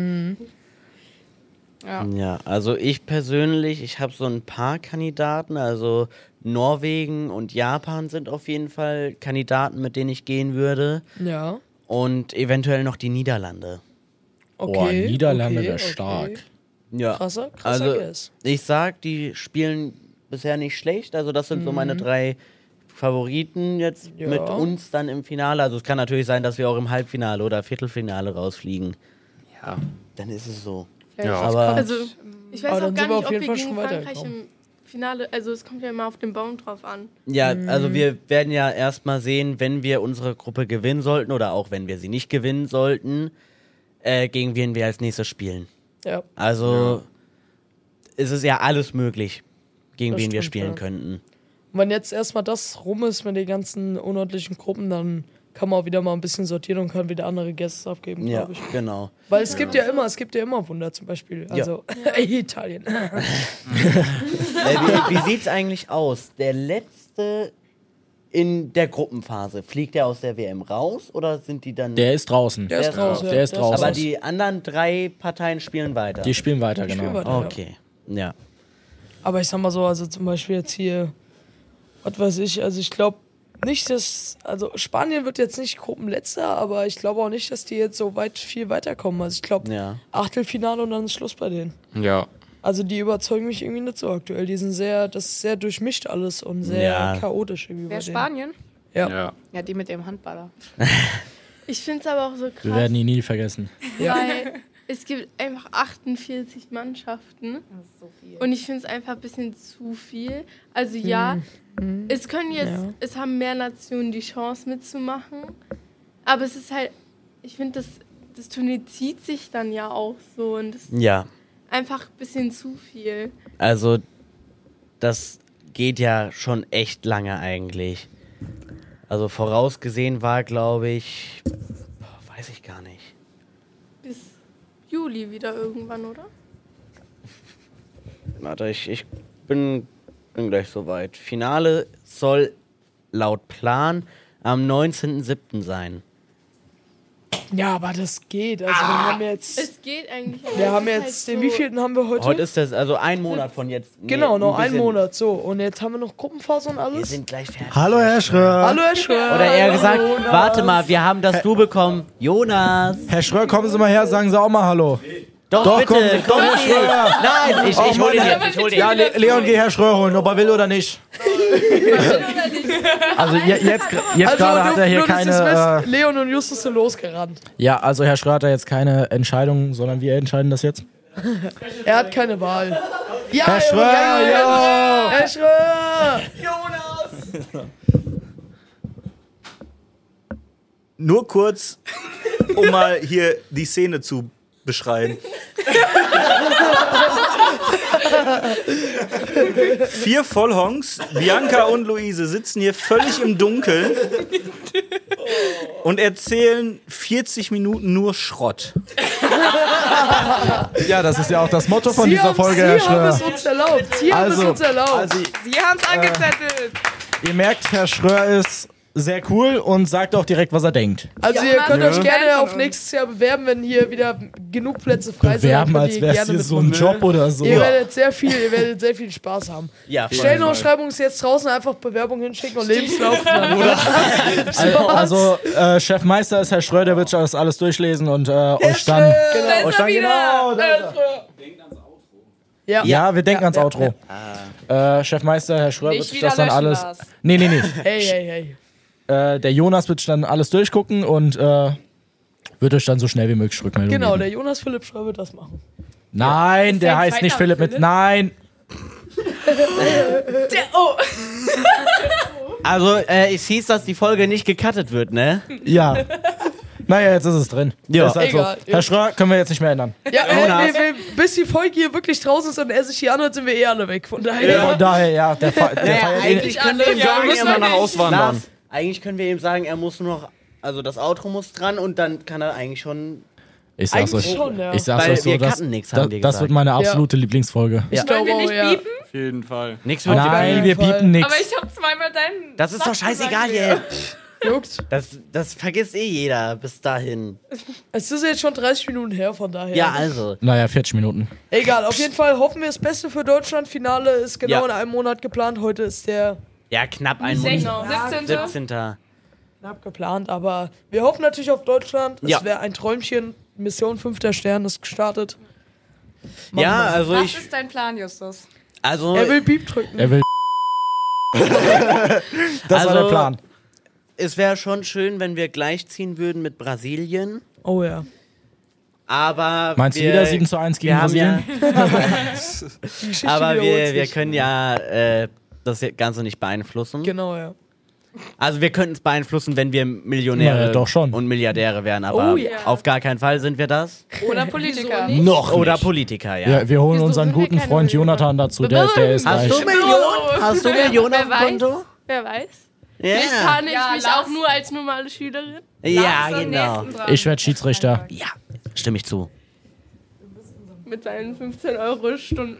Ja. Ja, also ich persönlich, ich habe so ein paar Kandidaten, also Norwegen und Japan sind auf jeden Fall Kandidaten, mit denen ich gehen würde. Ja. Und eventuell noch die Niederlande. Okay. Boah, Niederlande okay, wäre okay. stark. Ja. Krasser, krasser Also Guess. ich sag, die spielen bisher nicht schlecht. Also das sind so meine drei Favoriten jetzt Ja. mit uns dann im Finale. Also es kann natürlich sein, dass wir auch im Halbfinale oder Viertelfinale rausfliegen. Ja. Dann ist es so. Ja. Aber Also, ich weiß Aber auch dann gar sind wir nicht, auf ob jeden wir Fall gegen schon Frankreich weitergekommen. im Finale, also es kommt ja immer auf den Baum drauf an. ja, also wir werden ja erstmal sehen, wenn wir unsere Gruppe gewinnen sollten oder auch wenn wir sie nicht gewinnen sollten, äh, gegen wen wir als nächstes spielen. Ja. Also es ist ja alles möglich, gegen Das wen wir stimmt, spielen ja. könnten. Und wenn jetzt erstmal das rum ist mit den ganzen unordentlichen Gruppen, dann kann man auch wieder mal ein bisschen sortieren und kann wieder andere Guests abgeben, Ja, glaube ich. genau. Weil es gibt ja immer, es gibt ja immer Wunder zum Beispiel. Also Italien. Äh, wie wie sieht's eigentlich aus? Der letzte in der Gruppenphase, fliegt der aus der W M raus oder sind die dann... Der ist draußen. Der ist raus, ja. Der ist draußen. aber die anderen drei Parteien spielen weiter? Die spielen weiter, Ich genau. spiel weiter, ja. Okay, ja. Aber ich sag mal so, also zum Beispiel jetzt hier, was weiß ich, also ich glaube nicht, dass, also Spanien wird jetzt nicht Gruppenletzter, aber ich glaube auch nicht, dass die jetzt so weit viel weiterkommen. Also ich glaube Ja. Achtelfinale und dann ist Schluss bei denen. Ja. Also die überzeugen mich irgendwie nicht so aktuell. Die sind sehr, das ist sehr durchmischt alles und sehr Ja. chaotisch irgendwie bei Wer denen. Spanien? Ja. Ja. Ja, die mit dem Handballer. Ich finde es aber auch so krass, Wir werden ihn nie vergessen. weil es gibt einfach achtundvierzig Mannschaften Das ist so viel. und ich finde es einfach ein bisschen zu viel. Also ja, es können jetzt, Ja. es haben mehr Nationen die Chance mitzumachen, aber es ist halt, ich finde, das, das Turnier zieht sich dann ja auch so und das ist Ja, einfach ein bisschen zu viel. also das geht ja schon echt lange eigentlich. Also vorausgesehen war, glaube ich, boah, weiß ich gar nicht. Bis Juli wieder irgendwann, oder? Warte, ich, ich bin, bin gleich soweit. Finale soll laut Plan am neunzehnten siebten sein. Ja, aber das geht. Also wir haben jetzt, Es geht eigentlich. aber wir es haben ist jetzt, halt den so, wievielten haben wir heute? Heute ist das, also ein Monat von jetzt. Nee, genau, noch ein bisschen- Monat, so. Und jetzt haben wir noch Gruppenphase und Wir alles. sind gleich fertig. Hallo, Herr Schröer. Hallo, Herr Schröer. Oder eher Hallo, gesagt, Jonas. warte mal, wir haben das Du bekommen. Jonas. Herr Schröer, kommen Sie mal her, sagen Sie auch mal Hallo. Doch, Doch, bitte. komm, komm, Nein, Herr Schröer. Nein, ich, ich hol den jetzt. Ich hol den Ja, jetzt. Le Leon, geh Herr Schröer holen, ob er will oder nicht. Also je, jetzt, jetzt Also, gerade nur, hat er hier nur, dass keine... ihr's wisst, Äh, Leon und Justus sind losgerannt. ja, also Herr Schröer hat da jetzt keine Entscheidung, sondern wir entscheiden das jetzt. Er hat keine Wahl. Ja, Herr Schröer, ja, ja. Herr Schröer. Nur kurz, um mal hier die Szene zu beschreiben. Vier Vollhongs, Bianca und Luise sitzen hier völlig im Dunkeln und erzählen vierzig Minuten nur Schrott. Ja, das ist ja auch das Motto von Sie dieser haben- Folge, Sie Herr haben Schröer. es uns erlaubt. Sie haben es Also, uns erlaubt. also Sie haben es angezettelt. ihr merkt, Herr Schröer ist sehr cool und sagt auch direkt, was er denkt. Also Ja, ihr Mann, könnt ja. euch gerne Fan von auf uns. nächstes Jahr bewerben, wenn hier wieder genug Plätze frei sind. Bewerben, dann als könnt ihr wäre es gerne hier so ein mitmachen. Job oder so. Ihr werdet sehr viel, ihr werdet sehr viel Spaß haben. Ja, voll. Stellenausschreibung ist jetzt draußen, einfach Bewerbung hinschicken und Lebenslauf. Und dann Also, also äh, Chef Meister ist Herr Schröer, der wird sich das alles durchlesen und äh, euch dann... Genau. Euch dann genau, da ist er. Ja, Ja, wir denken Ja, ans ja, Outro. Äh, Chefmeister, Herr Schröer, wird Nicht sich wieder das dann löschen, alles. Lars. Nee, nee, nee. Hey, hey, hey. äh, der Jonas wird sich dann alles durchgucken und äh, wird euch dann so schnell wie möglich Rückmeldung Genau, geben. der Jonas Philipp Schröer wird das machen. Nein, Ist der sein heißt nicht Zweitname Philipp mit. Philipp? Nein! Der, oh, Also, äh, es hieß, dass die Folge nicht gecuttet wird, ne? Ja. Naja, jetzt ist es drin. Ja. Ist halt so. Egal. Herr Schröer, können wir jetzt nicht mehr ändern. Ja, äh, Jonas. wir, wir, bis die Folge hier wirklich draußen ist und er sich hier anhört, sind wir eh alle weg. Von daher. Von daher, ja, der, Fe der Naja, feiert eh eigentlich können wir ihm Ja, sagen, muss er man muss nach auswandern. Lars, eigentlich können wir ihm sagen, er muss nur noch, also das Outro muss dran und dann kann er eigentlich schon. Ich sag's Eigentlich euch. schon, ja. Ich sag's Weil euch so, wir das, cutten nix, das, haben wir das gesagt. wird meine absolute Lieblingsfolge. Ja. Ich glaube, wollen wir nicht ja. piepen? Auf jeden Fall. Nichts wird Nein, wir Fall. piepen nix. Aber ich habe zweimal deinen. Das ist doch Satz scheißegal gesagt. jetzt. Juckt. Das, das vergisst eh jeder bis dahin. Es ist jetzt schon dreißig Minuten her, von daher. Ja, also. Naja, vierzig Minuten. Egal, auf jeden Fall hoffen wir das Beste für Deutschland. Finale ist genau Ja. in einem Monat geplant. Heute ist der Ja, knapp ein Genau. Monat. siebzehnten siebzehnten knapp geplant, aber wir hoffen natürlich auf Deutschland. Es Ja. wäre ein Träumchen. Mission fünfter Stern ist gestartet. Machen Ja, wir. also Was ich. ist dein Plan, Justus? Also. Er will Piep drücken. Er will. Das Also- war der Plan. Es wäre schon schön, wenn wir gleichziehen würden mit Brasilien. Oh ja. Aber. Meinst du wir, wieder sieben zu eins gegen wir haben ja, Brasilien? Die Geschichte Aber wiederholt wir, sich. wir können ja äh, das Ganze nicht beeinflussen. Genau, ja. Also wir könnten es beeinflussen, wenn wir Millionäre Ja, doch schon. und Milliardäre wären, aber Oh ja. auf gar keinen Fall sind wir das. Oder Politiker. Wieso nicht? Noch Oder nicht. Politiker, ja. Ja, wir holen Wieso unseren sind wir guten keine Freund Millionäre? Jonathan dazu, der, der ist Hast reich. du Millionen? Hast du Millionen Wer auf dem weiß? Konto? Wer weiß? Ja. Vielleicht tarne ich Ja, mich Lars. auch nur als normale Schülerin. Ja, Lars ist am genau. nächsten dran. Ich werde Schiedsrichter. Ja, stimme ich zu. Mit seinen fünfzehn Euro Stunden.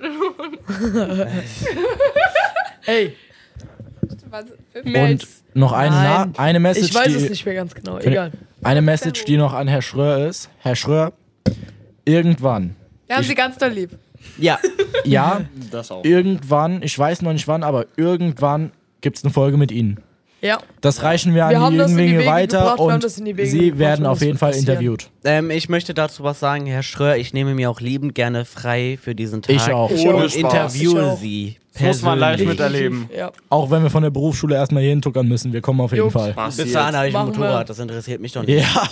Ey, Was? Mehr Und als- noch eine, Na Nein. eine Message, ich weiß die, es nicht mehr ganz genau. Egal. eine Message, die noch an Herr Schröer ist. Herr Schröer, irgendwann, Wir haben sie ganz doll lieb. Ja, ja, Das auch. irgendwann, ich weiß noch nicht wann, aber irgendwann gibt es eine Folge mit Ihnen. Ja. Das reichen wir Wir an haben die das in die Jünglinge Wege weiter gebracht, wir haben und das in die Wege Sie gebracht werden und auf das jeden wird Fall passieren. interviewt. ähm, ich möchte dazu was sagen, Herr Schröer, ich nehme mir auch liebend gerne frei für diesen Tag. Ich auch. Ich Ohne auch. Und Spaß. interviewe Ich auch. Sie. Das muss man live persönlich. miterleben. Ja. Auch wenn wir von der Berufsschule erstmal hier hintuckern müssen, wir kommen auf jeden Jo. Fall. Bis dahin habe ich ein Machen wir. Motorrad, das interessiert mich doch nicht. Ja.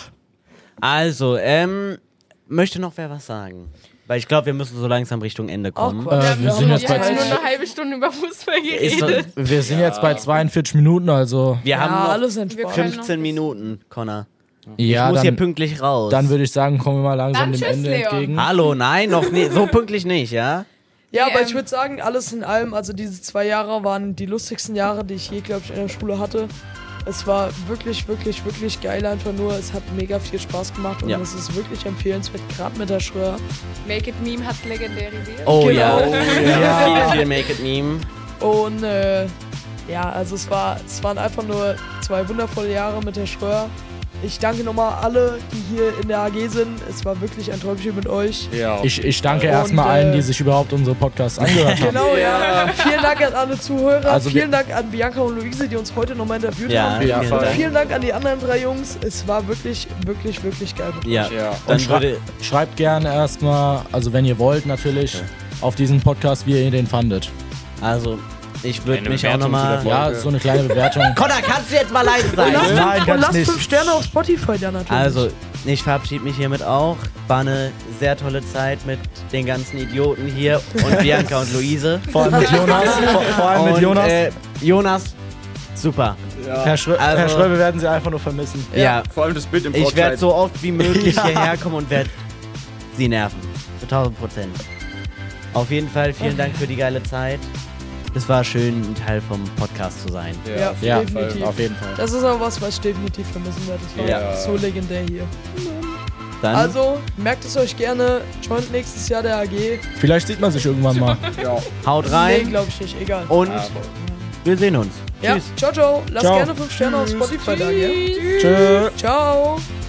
Also, ähm, möchte noch wer was sagen? Weil ich glaube, wir müssen so langsam Richtung Ende kommen. Quatsch. Äh, wir wir sind haben jetzt noch bei Wir haben nur Zeit. eine halbe Stunde über Fußball Ist so, geredet. Wir sind jetzt bei zweiundvierzig Minuten, also wir haben Ja, noch alles entspannt. können- fünfzehn Minuten, Connor. ja, ich muss hier dann, pünktlich raus. dann würde ich sagen, kommen wir mal langsam Dann dem tschüss, Ende Leon. entgegen. Hallo, nein, noch nicht. So pünktlich nicht, ja? Ja, aber Ähm, ich würde sagen, alles in allem, also diese zwei Jahre waren die lustigsten Jahre, die ich je, glaube ich, in der Schule hatte. Es war wirklich, wirklich, wirklich geil einfach nur. Es hat mega viel Spaß gemacht und Ja. es ist wirklich empfehlenswert, gerade mit der Schröer. Make It Meme hat legendarisiert. Oh Genau. ja. Ja. Viel, viel Make It Meme. Und äh, ja, also es war, es waren einfach nur zwei wundervolle Jahre mit der Schröer. Ich danke nochmal alle, die hier in der A G sind. Es war wirklich ein Träumchen mit euch. Ja. Ich, ich danke Und, erstmal äh, allen, die sich überhaupt unsere Podcasts angehört haben. Genau, ja. Vielen Dank an alle Zuhörer. Also wir- vielen Dank an Bianca und Luise, die uns heute nochmal interviewt Ja, haben. Ja, vielen voll. Dank. Vielen Dank an die anderen drei Jungs. Es war wirklich, wirklich, wirklich geil. mit Ja, euch. Ja. dann Und würde... schrei schreibt gerne erstmal, also wenn ihr wollt natürlich, auf diesen Podcast, wie ihr den fandet. Also, ich würde Eine mich auch Bewertung zu nochmal... der Ja, Folge. so eine kleine Bewertung. Connor, kannst du jetzt mal leise sein? Lasst, Nein, fünf, ganz und lasst nicht. fünf Sterne auf Spotify da natürlich. Also, ich verabschiede mich hiermit auch. War eine sehr tolle Zeit mit den ganzen Idioten hier und Bianca und Luise. Vor allem mit Jonas. Vor, vor allem mit Und, Jonas. Äh, Jonas, super. Herr, Schrö also- Herr Schröer, wir werden Sie einfach nur vermissen. Ja, Vor allem das Bild im ich werde Brautkleid. so oft wie möglich hierher kommen und werde sie nerven. Zu tausend Prozent. Auf jeden Fall vielen Dank für die geile Zeit. Es war schön, ein Teil vom Podcast zu sein. Ja, Ja, definitiv. auf jeden Fall. Das ist auch was, was ich definitiv vermissen werde. Das war Ja. so legendär hier. Dann, Also, merkt es euch gerne. Joint nächstes Jahr der A G. Vielleicht sieht man sich irgendwann mal. Ja. haut Nee, rein glaube ich nicht. Egal. und wir sehen uns. Ja, Tschüss. ciao, ciao. Lasst Ciao. gerne fünf Sterne auf Spotify da, gell? Tschö. Ciao.